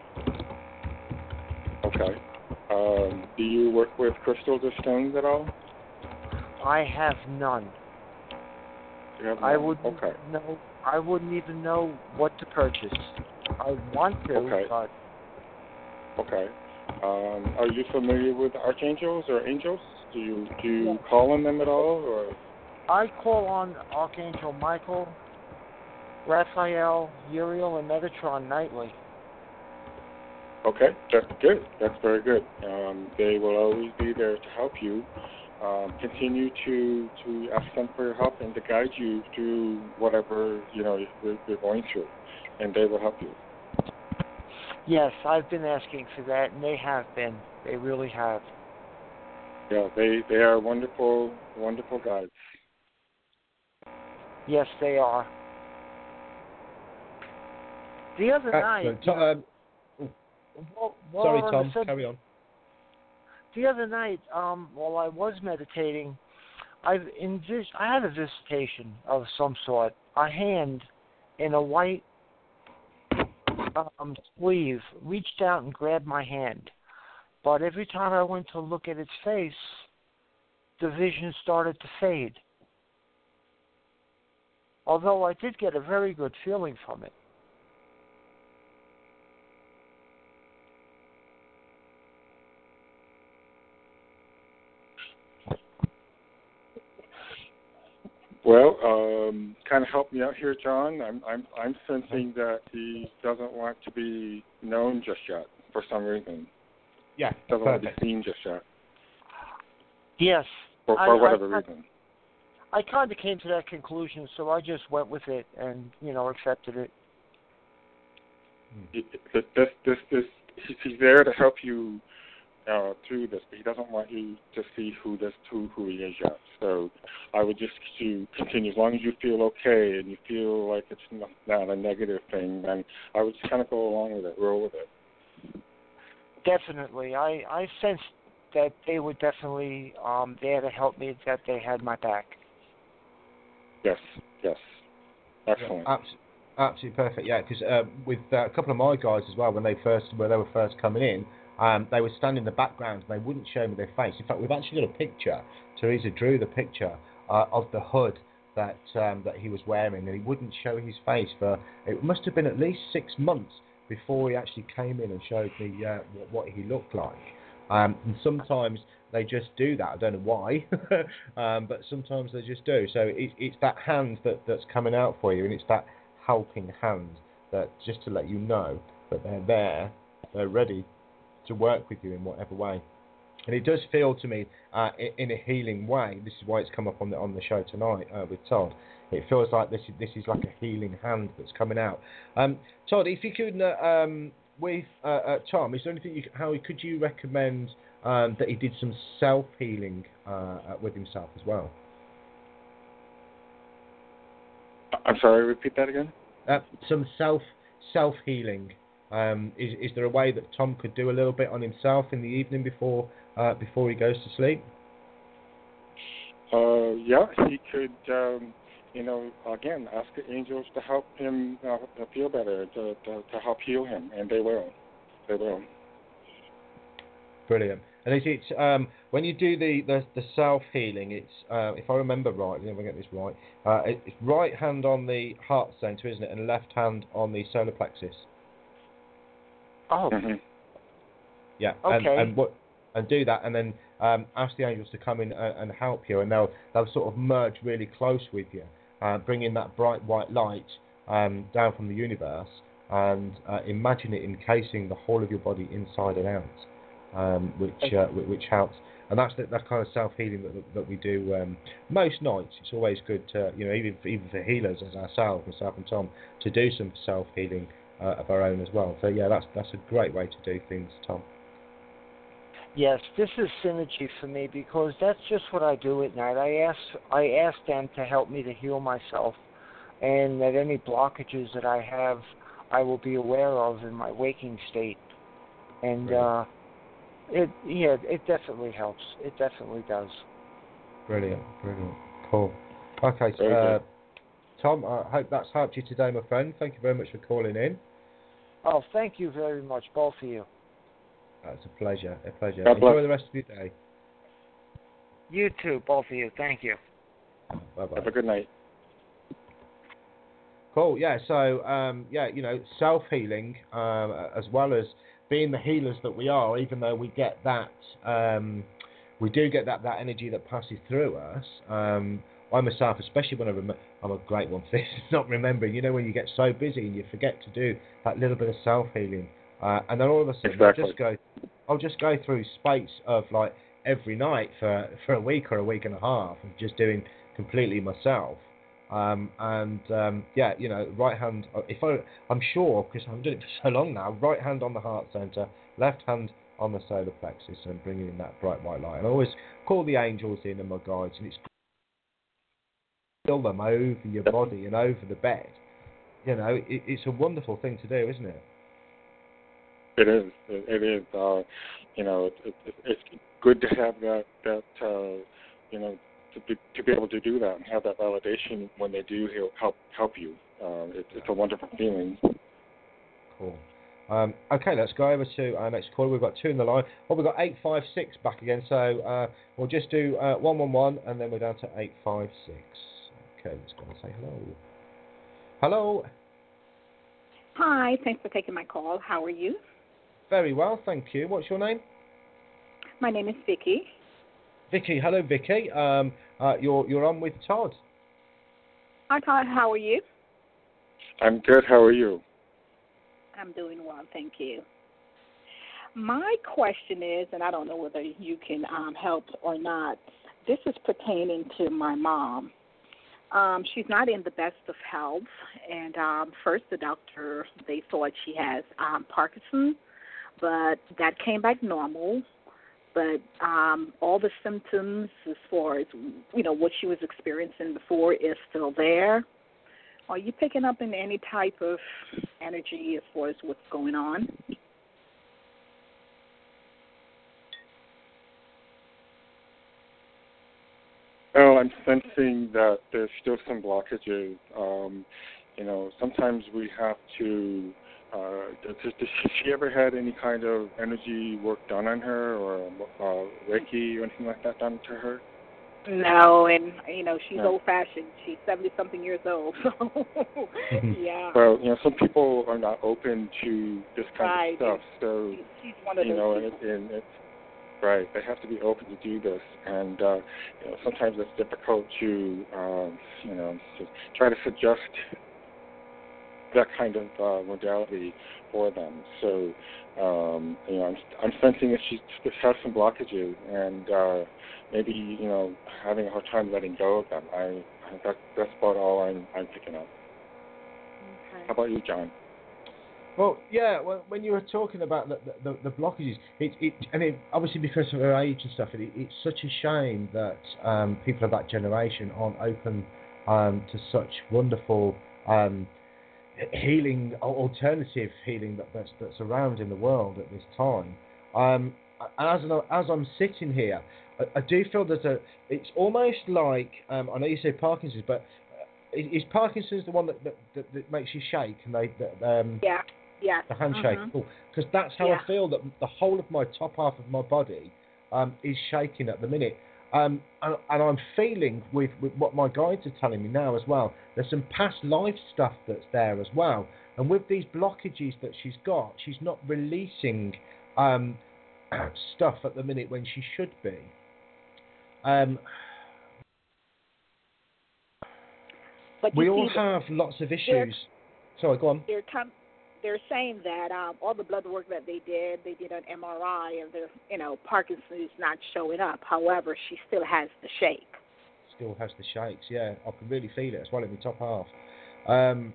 Speaker 1: Okay. Um, do you work with crystals or stones at all?
Speaker 4: I have none.
Speaker 1: You have
Speaker 4: I
Speaker 1: none?
Speaker 4: wouldn't
Speaker 1: Okay.
Speaker 4: know. I wouldn't even know what to purchase. I want to,
Speaker 1: Okay.
Speaker 4: but
Speaker 1: Okay. Um, are you familiar with archangels or angels? Do you do you call on them at all, or?
Speaker 4: I call on Archangel Michael, Raphael, Uriel, and Metatron nightly.
Speaker 1: Okay, that's good. That's very good. Um, they will always be there to help you. Um, continue to, to ask them for your help and to guide you through whatever you know you're, you're going through, and they will help you.
Speaker 4: Yes, I've been asking for that, and they have been. They really have.
Speaker 1: Yeah, they they are wonderful, wonderful guides.
Speaker 4: Yes, they are. The other
Speaker 3: Excellent.
Speaker 4: night.
Speaker 3: To- um,
Speaker 4: Well, well,
Speaker 3: sorry,
Speaker 4: on
Speaker 3: Tom.
Speaker 4: the sub-
Speaker 3: Carry on.
Speaker 4: The other night, um, while I was meditating, I've envis- I had a visitation of some sort. A hand in a white um, sleeve reached out and grabbed my hand. But every time I went to look at its face, the vision started to fade. although I did get a very good feeling from it.
Speaker 1: Well, um, kind of help me out here, John. I'm I'm I'm sensing that he doesn't want to be known just yet for some reason.
Speaker 3: Yeah,
Speaker 1: doesn't
Speaker 3: perfect.
Speaker 1: want to be seen just yet.
Speaker 4: Yes.
Speaker 1: For, for
Speaker 4: I,
Speaker 1: whatever
Speaker 4: I,
Speaker 1: reason.
Speaker 4: I kind of came to that conclusion, so I just went with it and, you know, accepted it.
Speaker 1: This, this, this, this, he's there to help you uh, through this, but he doesn't want you to see who this, who, who he is yet. So I would just to continue as long as you feel okay and you feel like it's not, not a negative thing. Then I would just kind of go along with it, roll with it.
Speaker 4: Definitely, I I sensed that they were definitely um, there to help me. That they had my back.
Speaker 1: Yes, yes, excellent.
Speaker 3: Yeah, absolutely, absolutely perfect. Yeah, because uh, with uh, a couple of my guys as well, when they first when they were first coming in, um, they would stand in the background and they wouldn't show me their face. In fact, we've actually got a picture. Teresa drew the picture uh, of the hood that um, that he was wearing, and he wouldn't show his face for it must have been at least six months before he actually came in and showed me uh, what, what he looked like. Um, and sometimes they just do that. I don't know why, um, but sometimes they just do. So it, it's that hand that, that's coming out for you, and it's that helping hand that just to let you know that they're there, they're ready to work with you in whatever way. And it does feel to me uh, in a healing way. This is why it's come up on the on the show tonight uh, with Todd. It feels like this is this is like a healing hand that's coming out. Um, Todd, if you could, uh, um, with uh, uh, Tom, is there anything? You, how could you recommend um, that he did some self healing uh, uh, with himself as well?
Speaker 1: I'm sorry. Repeat that again.
Speaker 3: Uh, some self self healing. Um, is is there a way that Tom could do a little bit on himself in the evening before uh, before he goes to sleep?
Speaker 1: Uh, yeah, he could. Um, you know, again, ask the angels to help him uh, feel better, to, to to help heal him, and they will. They will.
Speaker 3: Brilliant. And is it um, when you do the, the, the self healing? It's uh, if I remember right, let me get this right. Uh, it's right hand on the heart center, isn't it, and left hand on the solar plexus.
Speaker 4: Oh.
Speaker 1: Mm-hmm.
Speaker 3: Yeah.
Speaker 4: Okay.
Speaker 3: And, and what and do that, and then um, ask the angels to come in and, and help you, and they'll they'll sort of merge really close with you, uh, bringing that bright white light um, down from the universe, and uh, imagine it encasing the whole of your body inside and out. Um, which uh, which helps, and that's the, that kind of self healing that that we do um, most nights. It's always good to, you know, even for, even for healers as ourselves, myself and Tom, to do some self healing uh, of our own as well. So yeah, that's that's a great way to do things, Tom.
Speaker 4: Yes, this is synergy for me because that's just what I do at night. I ask I ask them to help me to heal myself, and that any blockages that I have, I will be aware of in my waking state, and.
Speaker 3: Right.
Speaker 4: Uh, It yeah, it definitely helps. It definitely does.
Speaker 3: Brilliant, brilliant, cool. Okay, so,
Speaker 1: Very
Speaker 3: uh,
Speaker 1: good.
Speaker 3: Tom, I hope that's helped you today, my friend. Thank you very much for calling in.
Speaker 4: Oh, thank you very much, both of you.
Speaker 3: That's a pleasure, a pleasure.
Speaker 1: God
Speaker 3: Enjoy
Speaker 1: bless.
Speaker 3: the rest of your day.
Speaker 4: You too, both of you. Thank you.
Speaker 3: Bye bye.
Speaker 1: Have a good night.
Speaker 3: Cool. Yeah. So, um, yeah, you know, self healing, um, as well as being the healers that we are, even though we get that, um, we do get that, that energy that passes through us. Um, I myself, especially when I rem- I'm a great one for this, not remembering. You know, when you get so busy and you forget to do that little bit of self healing, uh, and then all of a sudden
Speaker 1: Exactly.
Speaker 3: I'll just go, I'll just go through space of like every night for for a week or a week and a half, and just doing completely myself. Um, and um, yeah, you know, right hand. If I, I'm sure because I've done it for so long now. Right hand on the heart center, left hand on the solar plexus, and bringing in that bright white light. And I always call the angels in and my guides, and it's feel them over your body and over the bed. You know, it, it's a wonderful thing to do, isn't it?
Speaker 1: It is. It, it is. Uh, you know, it, it, it's good to have that. That uh, you know. To be, to be able to do that and have that validation when they do help help you, uh, it, it's a wonderful feeling.
Speaker 3: Cool. Um, okay, let's go over to our next caller. We've got two in the line. Oh, we've got eight five six back again. So uh, we'll just do uh, one one one, and then we're down to eight five six. Okay, let's go and say hello. Hello.
Speaker 5: Hi, thanks for taking my call. How are you?
Speaker 3: Very well, thank you. What's your name?
Speaker 5: My name is Vicky.
Speaker 3: Vicky. Hello, Vicky. Um, uh, you're you're on with Todd.
Speaker 5: Hi, Todd. How are you?
Speaker 1: I'm good. How are you?
Speaker 5: I'm doing well, thank you. My question is, and I don't know whether you can um, help or not, this is pertaining to my mom. Um, she's not in the best of health, and um, first the doctor, they thought she has um, Parkinson's, but that came back normal. But um, all the symptoms as far as, you know, what she was experiencing before is still there. Are you picking up in any type of energy as far as what's going on?
Speaker 1: Well, I'm sensing that there's still some blockages. Um, you know, sometimes we have to. Uh, does, does she ever had any kind of energy work done on her, or uh, Reiki or anything like that done to her?
Speaker 5: No, and you know she's
Speaker 1: No.
Speaker 5: old-fashioned. She's seventy-something years old, so yeah.
Speaker 1: Well, you know, some people are not open to this kind
Speaker 5: right.
Speaker 1: of stuff. So,
Speaker 5: she's, she's one of
Speaker 1: you
Speaker 5: those
Speaker 1: know, and,
Speaker 5: people.
Speaker 1: it, and it's right. They have to be open to do this, and uh, you know, sometimes it's difficult to, um, you know, to try to suggest that kind of uh, modality for them. So, um, you know, I'm, I'm sensing that she has some blockages, and uh, maybe, you know, having a hard time letting go of them. I, that, that's about all I'm, I'm picking up.
Speaker 5: Okay.
Speaker 1: How about you, John?
Speaker 3: Well, yeah. Well, when you were talking about the the, the blockages, it, it and it, obviously because of her age and stuff, it, it's such a shame that um, people of that generation aren't open um, to such wonderful um, healing, alternative healing that, that's that's around in the world at this time. Um, as as I'm sitting here, I, I do feel that a, it's almost like um, I know you say Parkinson's, but is, is Parkinson's the one that that, that, that makes you shake and they that, um,
Speaker 5: yeah. Yeah.
Speaker 3: the handshake?
Speaker 5: Mm-hmm.
Speaker 3: Cool. Because that's how
Speaker 5: yeah.
Speaker 3: I feel that the whole of my top half of my body um, is shaking at the minute. Um, and, and I'm feeling with, with what my guides are telling me now as well, there's some past life stuff that's there as well. And with these blockages that she's got, she's not releasing um, stuff at the minute when she should be. Um,
Speaker 5: but
Speaker 3: we
Speaker 5: you
Speaker 3: all
Speaker 5: see,
Speaker 3: have lots of issues. Sorry, go on.
Speaker 5: They're, com- they're saying that um, all the blood work that they did, they did an M R I, and the you know Parkinson's is not showing up. However, she still has the shake.
Speaker 3: Still has the shakes, yeah. I can really feel it as well in the top half. Um,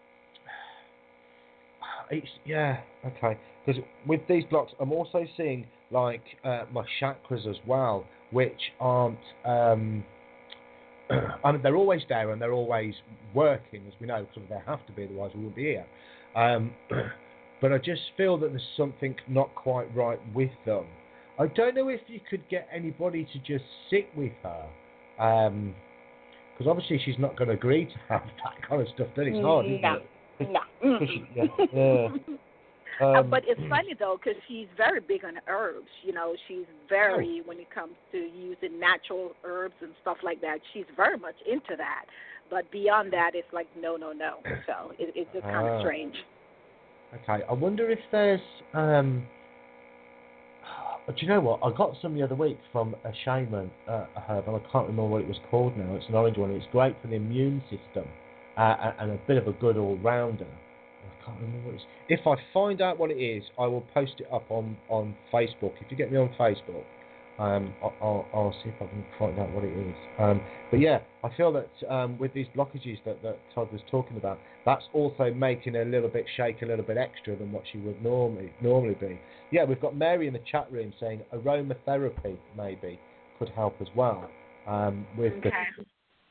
Speaker 3: it's yeah, okay. Because with these blocks, I'm also seeing like uh, my chakras as well, which aren't. Um, I mean, they're always there and they're always working, as we know, because they have to be, otherwise we wouldn't be here. Um, but I just feel that there's something not quite right with them. I don't know if you could get anybody to just sit with her, because um, obviously she's not going to agree to have that kind of stuff done. It's hard, isn't
Speaker 5: no,
Speaker 3: it?
Speaker 5: no.
Speaker 3: She, yeah, yeah.
Speaker 5: Uh,
Speaker 3: Um,
Speaker 5: but it's funny, though, because she's very big on herbs. You know, she's very, oh. when it comes to using natural herbs and stuff like that, she's very much into that. But beyond that, it's like, no, no, no. So it, it's just kind of
Speaker 3: ah.
Speaker 5: strange.
Speaker 3: Okay, I wonder if there's... Um, do you know what? I got some the other week from a shaman, uh, a herb, and I can't remember what it was called now. It's an orange one. It's great for the immune system uh, and a bit of a good all-rounder. I can't remember what it is. If I find out what it is, I will post it up on, on Facebook. If you get me on Facebook, um, I'll, I'll, I'll see if I can find out what it is. Um, but yeah, I feel that um, with these blockages that, that Todd was talking about, that's also making her a little bit shake a little bit extra than what she would normally normally be. Yeah, we've got Mary in the chat room saying aromatherapy maybe could help as well um, with
Speaker 5: okay.
Speaker 3: the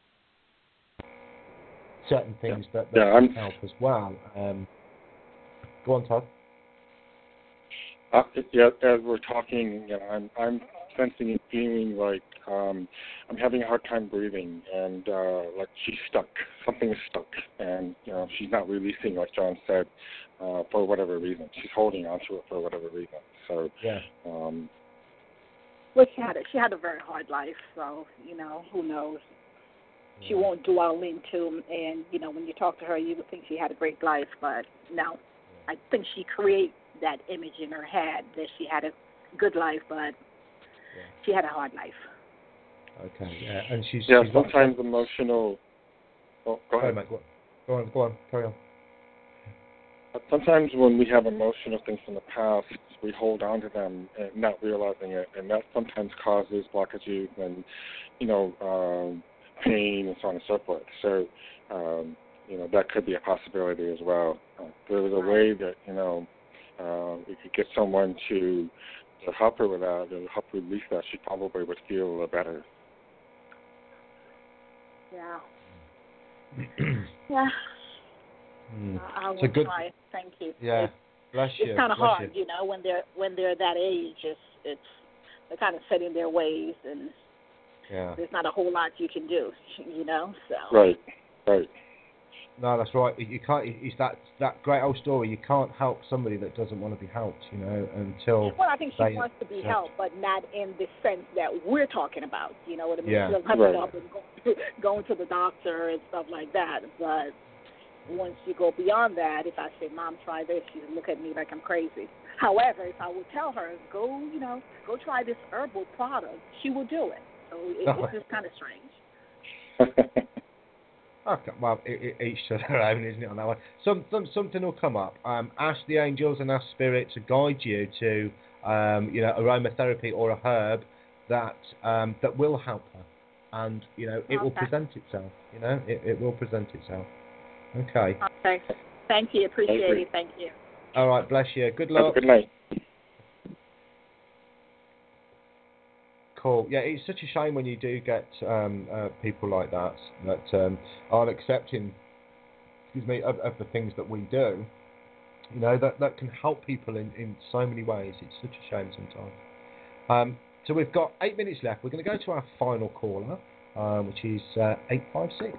Speaker 3: certain things
Speaker 1: yeah.
Speaker 3: that, that
Speaker 1: yeah,
Speaker 3: can help as well. Um, Go on, Todd.
Speaker 1: Uh, yeah, as we're talking, you know, I'm I'm sensing and feeling like um, I'm having a hard time breathing, and uh, like she's stuck. Something is stuck, and you know she's not releasing, like John said, uh, for whatever reason. She's holding onto it for whatever reason. So
Speaker 3: yeah.
Speaker 1: Um,
Speaker 5: well, she had a, she had a very hard life, so you know who knows. she won't dwell into. And, you know, when you talk to her, you would think she had a great life, but no. I think she created that image in her head that she had a good life, but yeah. she had a hard life.
Speaker 3: Okay, yeah, and she's...
Speaker 1: Yeah,
Speaker 3: she's
Speaker 1: sometimes got... emotional... Oh, go ahead.
Speaker 3: Go on, mate, go on, go on, carry on.
Speaker 1: Sometimes when we have emotional things from the past, we hold on to them and not realizing it, and that sometimes causes blockages and, you know, um, pain and so on and so forth. So, um, you know, that could be a possibility as well. Uh, there was a way that, you know, uh, we could get someone to to help her with that, to help release that, she probably would feel a little better.
Speaker 5: Yeah. yeah.
Speaker 3: Mm.
Speaker 5: Uh, I will
Speaker 3: so good.
Speaker 5: try. Thank you.
Speaker 3: Yeah.
Speaker 5: It's,
Speaker 3: Bless you.
Speaker 5: It's kind of
Speaker 3: Bless
Speaker 5: hard,
Speaker 3: you.
Speaker 5: you know, when they're when they're that age. It's it's they're kind of set in their ways, and
Speaker 3: yeah.
Speaker 5: there's not a whole lot you can do, you know. So.
Speaker 1: Right. Right.
Speaker 3: No, that's right. You can't. It's that that great old story. You can't help somebody that doesn't want to be helped, you know, until.
Speaker 5: Well, I think she
Speaker 3: they,
Speaker 5: wants to be
Speaker 3: yeah.
Speaker 5: helped, but not in the sense that we're talking about. You know what I mean?
Speaker 3: Yeah.
Speaker 5: She'll have
Speaker 1: right.
Speaker 5: up and go, going to the doctor and stuff like that. But once you go beyond that, if I say, "Mom, try this," she would look at me like I'm crazy. However, if I would tell her, "Go, you know, go try this herbal product," she will do it. So it, it's just kind of strange.
Speaker 3: Okay, well, it, it, each to their own, isn't it, on that one? Some, some, something will come up. Um, ask the angels and ask Spirit to guide you to, um, you know, aromatherapy or a herb that um, that will help her, and you know, it
Speaker 5: okay.
Speaker 3: will present itself. You know, it, it will present itself. Okay.
Speaker 5: Okay. Thank you. Appreciate it. Thank you.
Speaker 3: All right. Bless you. Good luck.
Speaker 1: Have a good night.
Speaker 3: Cool. Yeah, it's such a shame when you do get um, uh, people like that that um, aren't accepting, excuse me, of, of the things that we do. You know, that, that can help people in, in so many ways. It's such a shame sometimes. Um, so we've got eight minutes left. We're going to go to our final caller, um, which is uh, eight five six.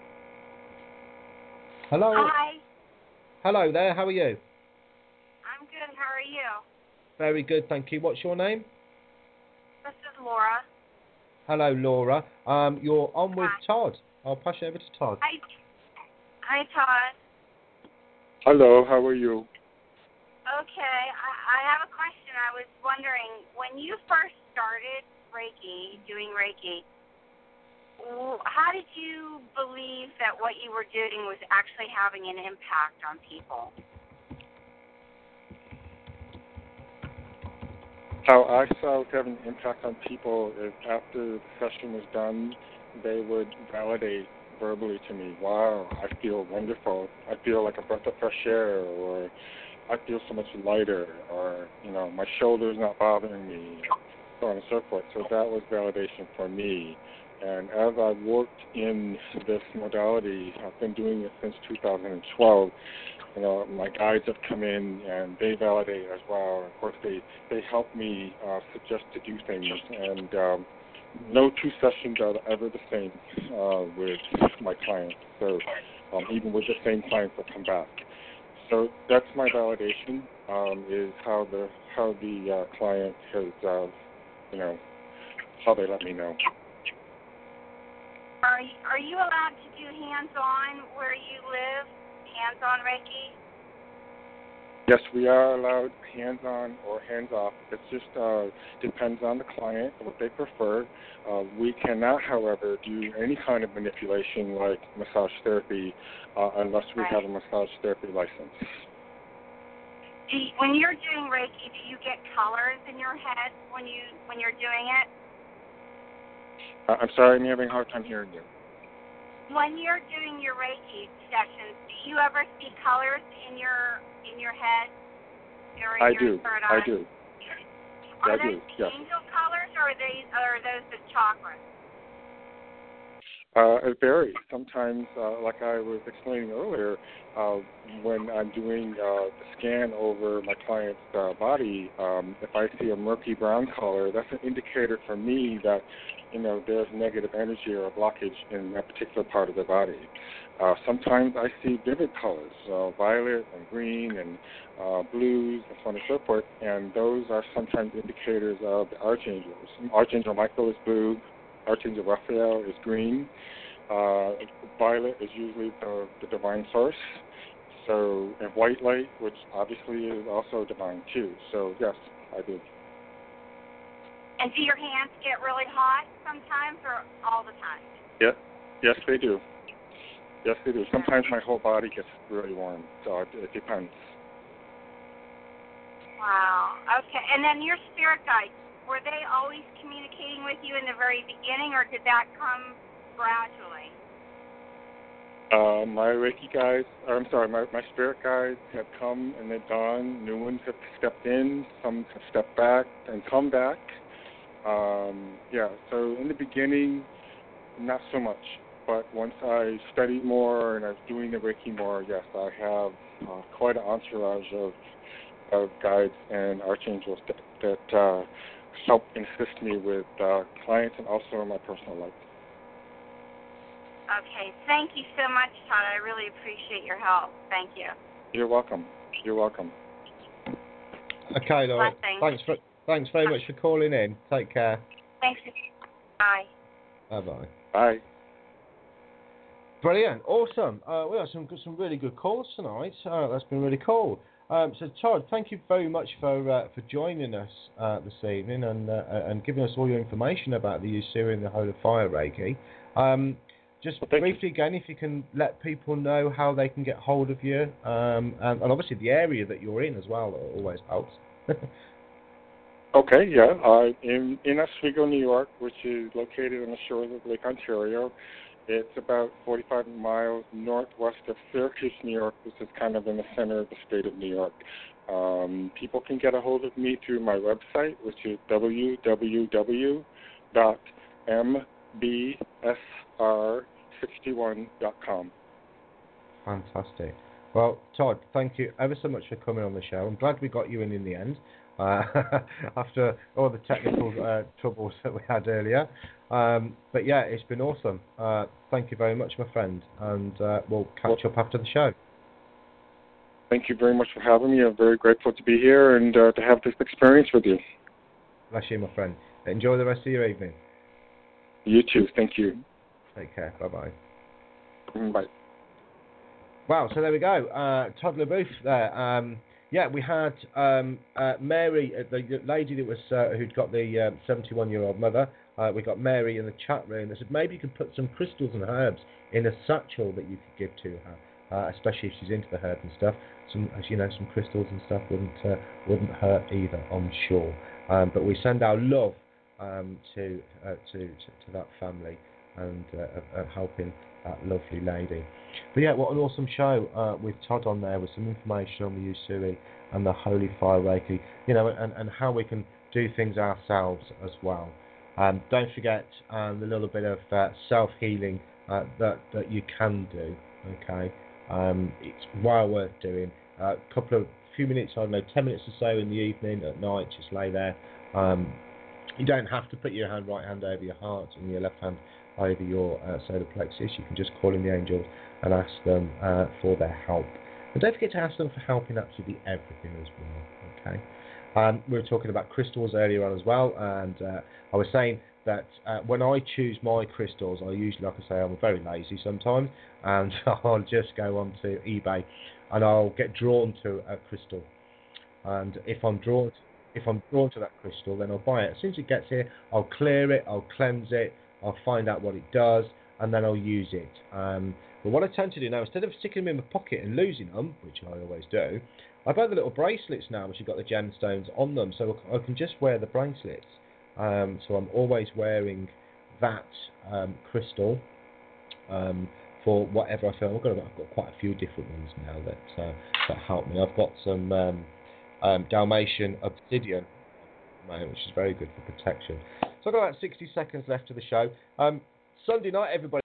Speaker 3: Hello.
Speaker 6: Hi.
Speaker 3: Hello there. How are you?
Speaker 6: I'm good. How are you?
Speaker 3: Very good, thank you. What's your name?
Speaker 6: This is Laura.
Speaker 3: Hello, Laura. Um, you're on with
Speaker 6: Hi.
Speaker 3: Todd. I'll pass you over to Todd.
Speaker 6: Hi. Hi, Todd.
Speaker 1: Hello, how are you?
Speaker 6: Okay, I, I have a question. I was wondering, when you first started Reiki, doing Reiki, how did you believe that what you were doing was actually having an impact on people?
Speaker 1: How I saw it having an impact on people is after the session was done, they would validate verbally to me, wow, I feel wonderful. I feel like a breath of fresh air, or I feel so much lighter, or, you know, my shoulder's not bothering me, so on and so forth. So that was validation for me. And as I worked in this modality, I've been doing it since two thousand twelve, you know, my guides have come in and they validate as well. Of course, they, they help me uh, suggest to do things. And um, no two sessions are ever the same uh, with my clients. So um, even with the same clients that come back. So that's my validation, um, is how the how the uh, client has, uh, you know, how they let me know.
Speaker 6: Are you, are you allowed to do hands-on where you live, hands-on Reiki?
Speaker 1: Yes, we are allowed hands-on or hands-off. It just uh, depends on the client, what they prefer. Uh, we cannot, however, do any kind of manipulation like massage therapy uh, unless we
Speaker 6: right.
Speaker 1: have a massage therapy license.
Speaker 6: Do you, when you're doing Reiki, do you get colors in your head when, you, when you're doing it?
Speaker 1: Uh, I'm sorry, I'm having a hard time hearing you.
Speaker 6: When you're doing your Reiki sessions, do you ever see colors in your in your head or in
Speaker 1: I
Speaker 6: your
Speaker 1: do.
Speaker 6: third
Speaker 1: I
Speaker 6: eye?
Speaker 1: do.
Speaker 6: Are
Speaker 1: I
Speaker 6: those
Speaker 1: do. Yes.
Speaker 6: angel colors or are they or are those the chakras?
Speaker 1: Uh, it varies. Sometimes, uh, like I was explaining earlier, uh, when I'm doing uh, the scan over my client's uh, body, um, if I see a murky brown color, that's an indicator for me that, you know, there's negative energy or a blockage in that particular part of the body. Uh, sometimes I see vivid colors, uh, violet and green and uh, blues and so on and so forth, and those are sometimes indicators of the archangels. Archangel Michael is blue, Archangel Raphael is green, Uh, violet is usually the, the divine source. So, and white light, which obviously is also divine too. So, yes, I do.
Speaker 6: And do your hands get really hot sometimes or all the time?
Speaker 1: Yeah, yes, they do. Yes, they do. Sometimes my whole body gets really warm, so it, it depends.
Speaker 6: Wow. Okay. And then your spirit guides, were they always communicating with you in the very beginning, or did that come gradually?
Speaker 1: Uh, my Reiki guides, or I'm sorry, my, my spirit guides have come and they've gone. New ones have stepped in. Some have stepped back and come back. Um, yeah, so in the beginning, not so much. But once I studied more and I was doing the Reiki more, yes, I have uh, quite an entourage of, of guides and archangels that, that uh, help assist me with uh, clients and also in my personal life.
Speaker 6: Okay. Thank you so much, Todd. I really appreciate your help. Thank you.
Speaker 1: You're welcome. You're welcome.
Speaker 3: Okay, Laura.
Speaker 6: Blessings.
Speaker 3: Thanks for, thanks very much for calling in. Take care.
Speaker 6: Thanks. Bye.
Speaker 3: Bye-bye.
Speaker 1: Bye.
Speaker 3: Brilliant. Awesome. Uh, we have some some really good calls tonight. Uh, that's been really cool. Um, so, Todd, thank you very much for uh, for joining us uh, this evening and uh, and giving us all your information about the Usui and the Holy Fire Reiki. Um, just
Speaker 1: well,
Speaker 3: briefly
Speaker 1: you.
Speaker 3: again, if you can let people know how they can get hold of you, um, and, and obviously the area that you're in as well, always helps.
Speaker 1: Okay, yeah. Uh, in, in Oswego, New York, which is located on the shores of Lake Ontario, it's about forty-five miles northwest of Syracuse, New York, which is kind of in the center of the state of New York. Um, people can get a hold of me through my website, which is w w w dot m b s r sixty-one dot com.
Speaker 3: Fantastic. Well, Todd, thank you ever so much for coming on the show. I'm glad we got you in in the end, uh, after all the technical uh, troubles that we had earlier. Um, but yeah, it's been awesome. Uh, thank you very much, my friend, and uh, we'll catch well, up after the show.
Speaker 1: Thank you very much for having me. I'm very grateful to be here and uh, to have this experience with you.
Speaker 3: Bless you, my friend. Enjoy the rest of your evening.
Speaker 1: You too. Thank you.
Speaker 3: Take care. Bye-bye.
Speaker 1: Bye.
Speaker 3: Wow, so there we go. Uh, Todd LaBouffe there. Um, yeah, we had um, uh, Mary, uh, the lady that was uh, who'd got the uh, seventy-one-year-old mother. Uh, we got Mary in the chat room. They said maybe you could put some crystals and herbs in a satchel that you could give to her, uh, especially if she's into the herbs and stuff. Some, as you know, some crystals and stuff wouldn't uh, wouldn't hurt either, I'm sure. Um, but we send our love um, to, uh, to to to that family and uh, of, of helping that lovely lady. But yeah, what an awesome show uh, with Todd on there with some information on the Usui and the Holy Fire Reiki, you know, and, and how we can do things ourselves as well. Um, don't forget um, the little bit of uh, self-healing uh, that, that you can do, okay? Um, it's well worth doing. A uh, couple of, few minutes, I don't know, ten minutes or so in the evening, at night, just lay there. Um, you don't have to put your hand, right hand over your heart and your left hand over your uh, solar plexus. You can just call in the angels and ask them uh, for their help. And don't forget to ask them for help in absolutely everything as well, okay? Um, we were talking about crystals earlier on as well, and uh, I was saying that uh, when I choose my crystals, I usually, like I say, I'm very lazy sometimes, and I'll just go onto eBay and I'll get drawn to a crystal. And if I'm drawn, if I'm drawn to that crystal, then I'll buy it. As soon as it gets here, I'll clear it, I'll cleanse it, I'll find out what it does, and then I'll use it. Um, but what I tend to do now, instead of sticking them in my pocket and losing them, which I always do, I buy the little bracelets now, which have got the gemstones on them, so I can just wear the bracelets. Um, so I'm always wearing that um, crystal um, for whatever I feel. I've got, I've got quite a few different ones now that uh, that help me. I've got some um, um, Dalmatian obsidian, which is very good for protection. So I've got about sixty seconds left of the show. Um, Sunday night, everybody.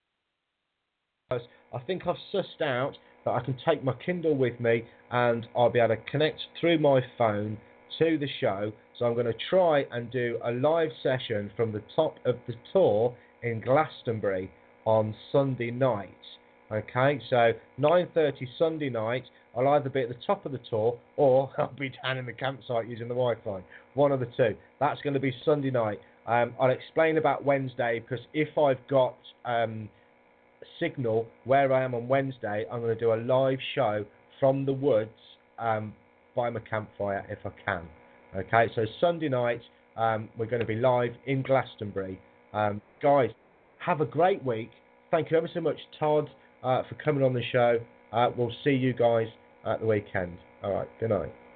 Speaker 3: I think I've sussed out that I can take my Kindle with me and I'll be able to connect through my phone to the show. So I'm going to try and do a live session from the top of the tour in Glastonbury on Sunday night. Okay, so nine thirty Sunday night, I'll either be at the top of the tour or I'll be down in the campsite using the Wi-Fi. One of the two. That's going to be Sunday night. Um, I'll explain about Wednesday, because if I've got... Um, signal where I am on Wednesday, I'm going to do a live show from the woods um, by my campfire if I can. Okay, so Sunday night um, we're going to be live in Glastonbury. Um, guys, have a great week. Thank you ever so much, Todd, uh, for coming on the show. Uh, we'll see you guys at the weekend. All right, good night.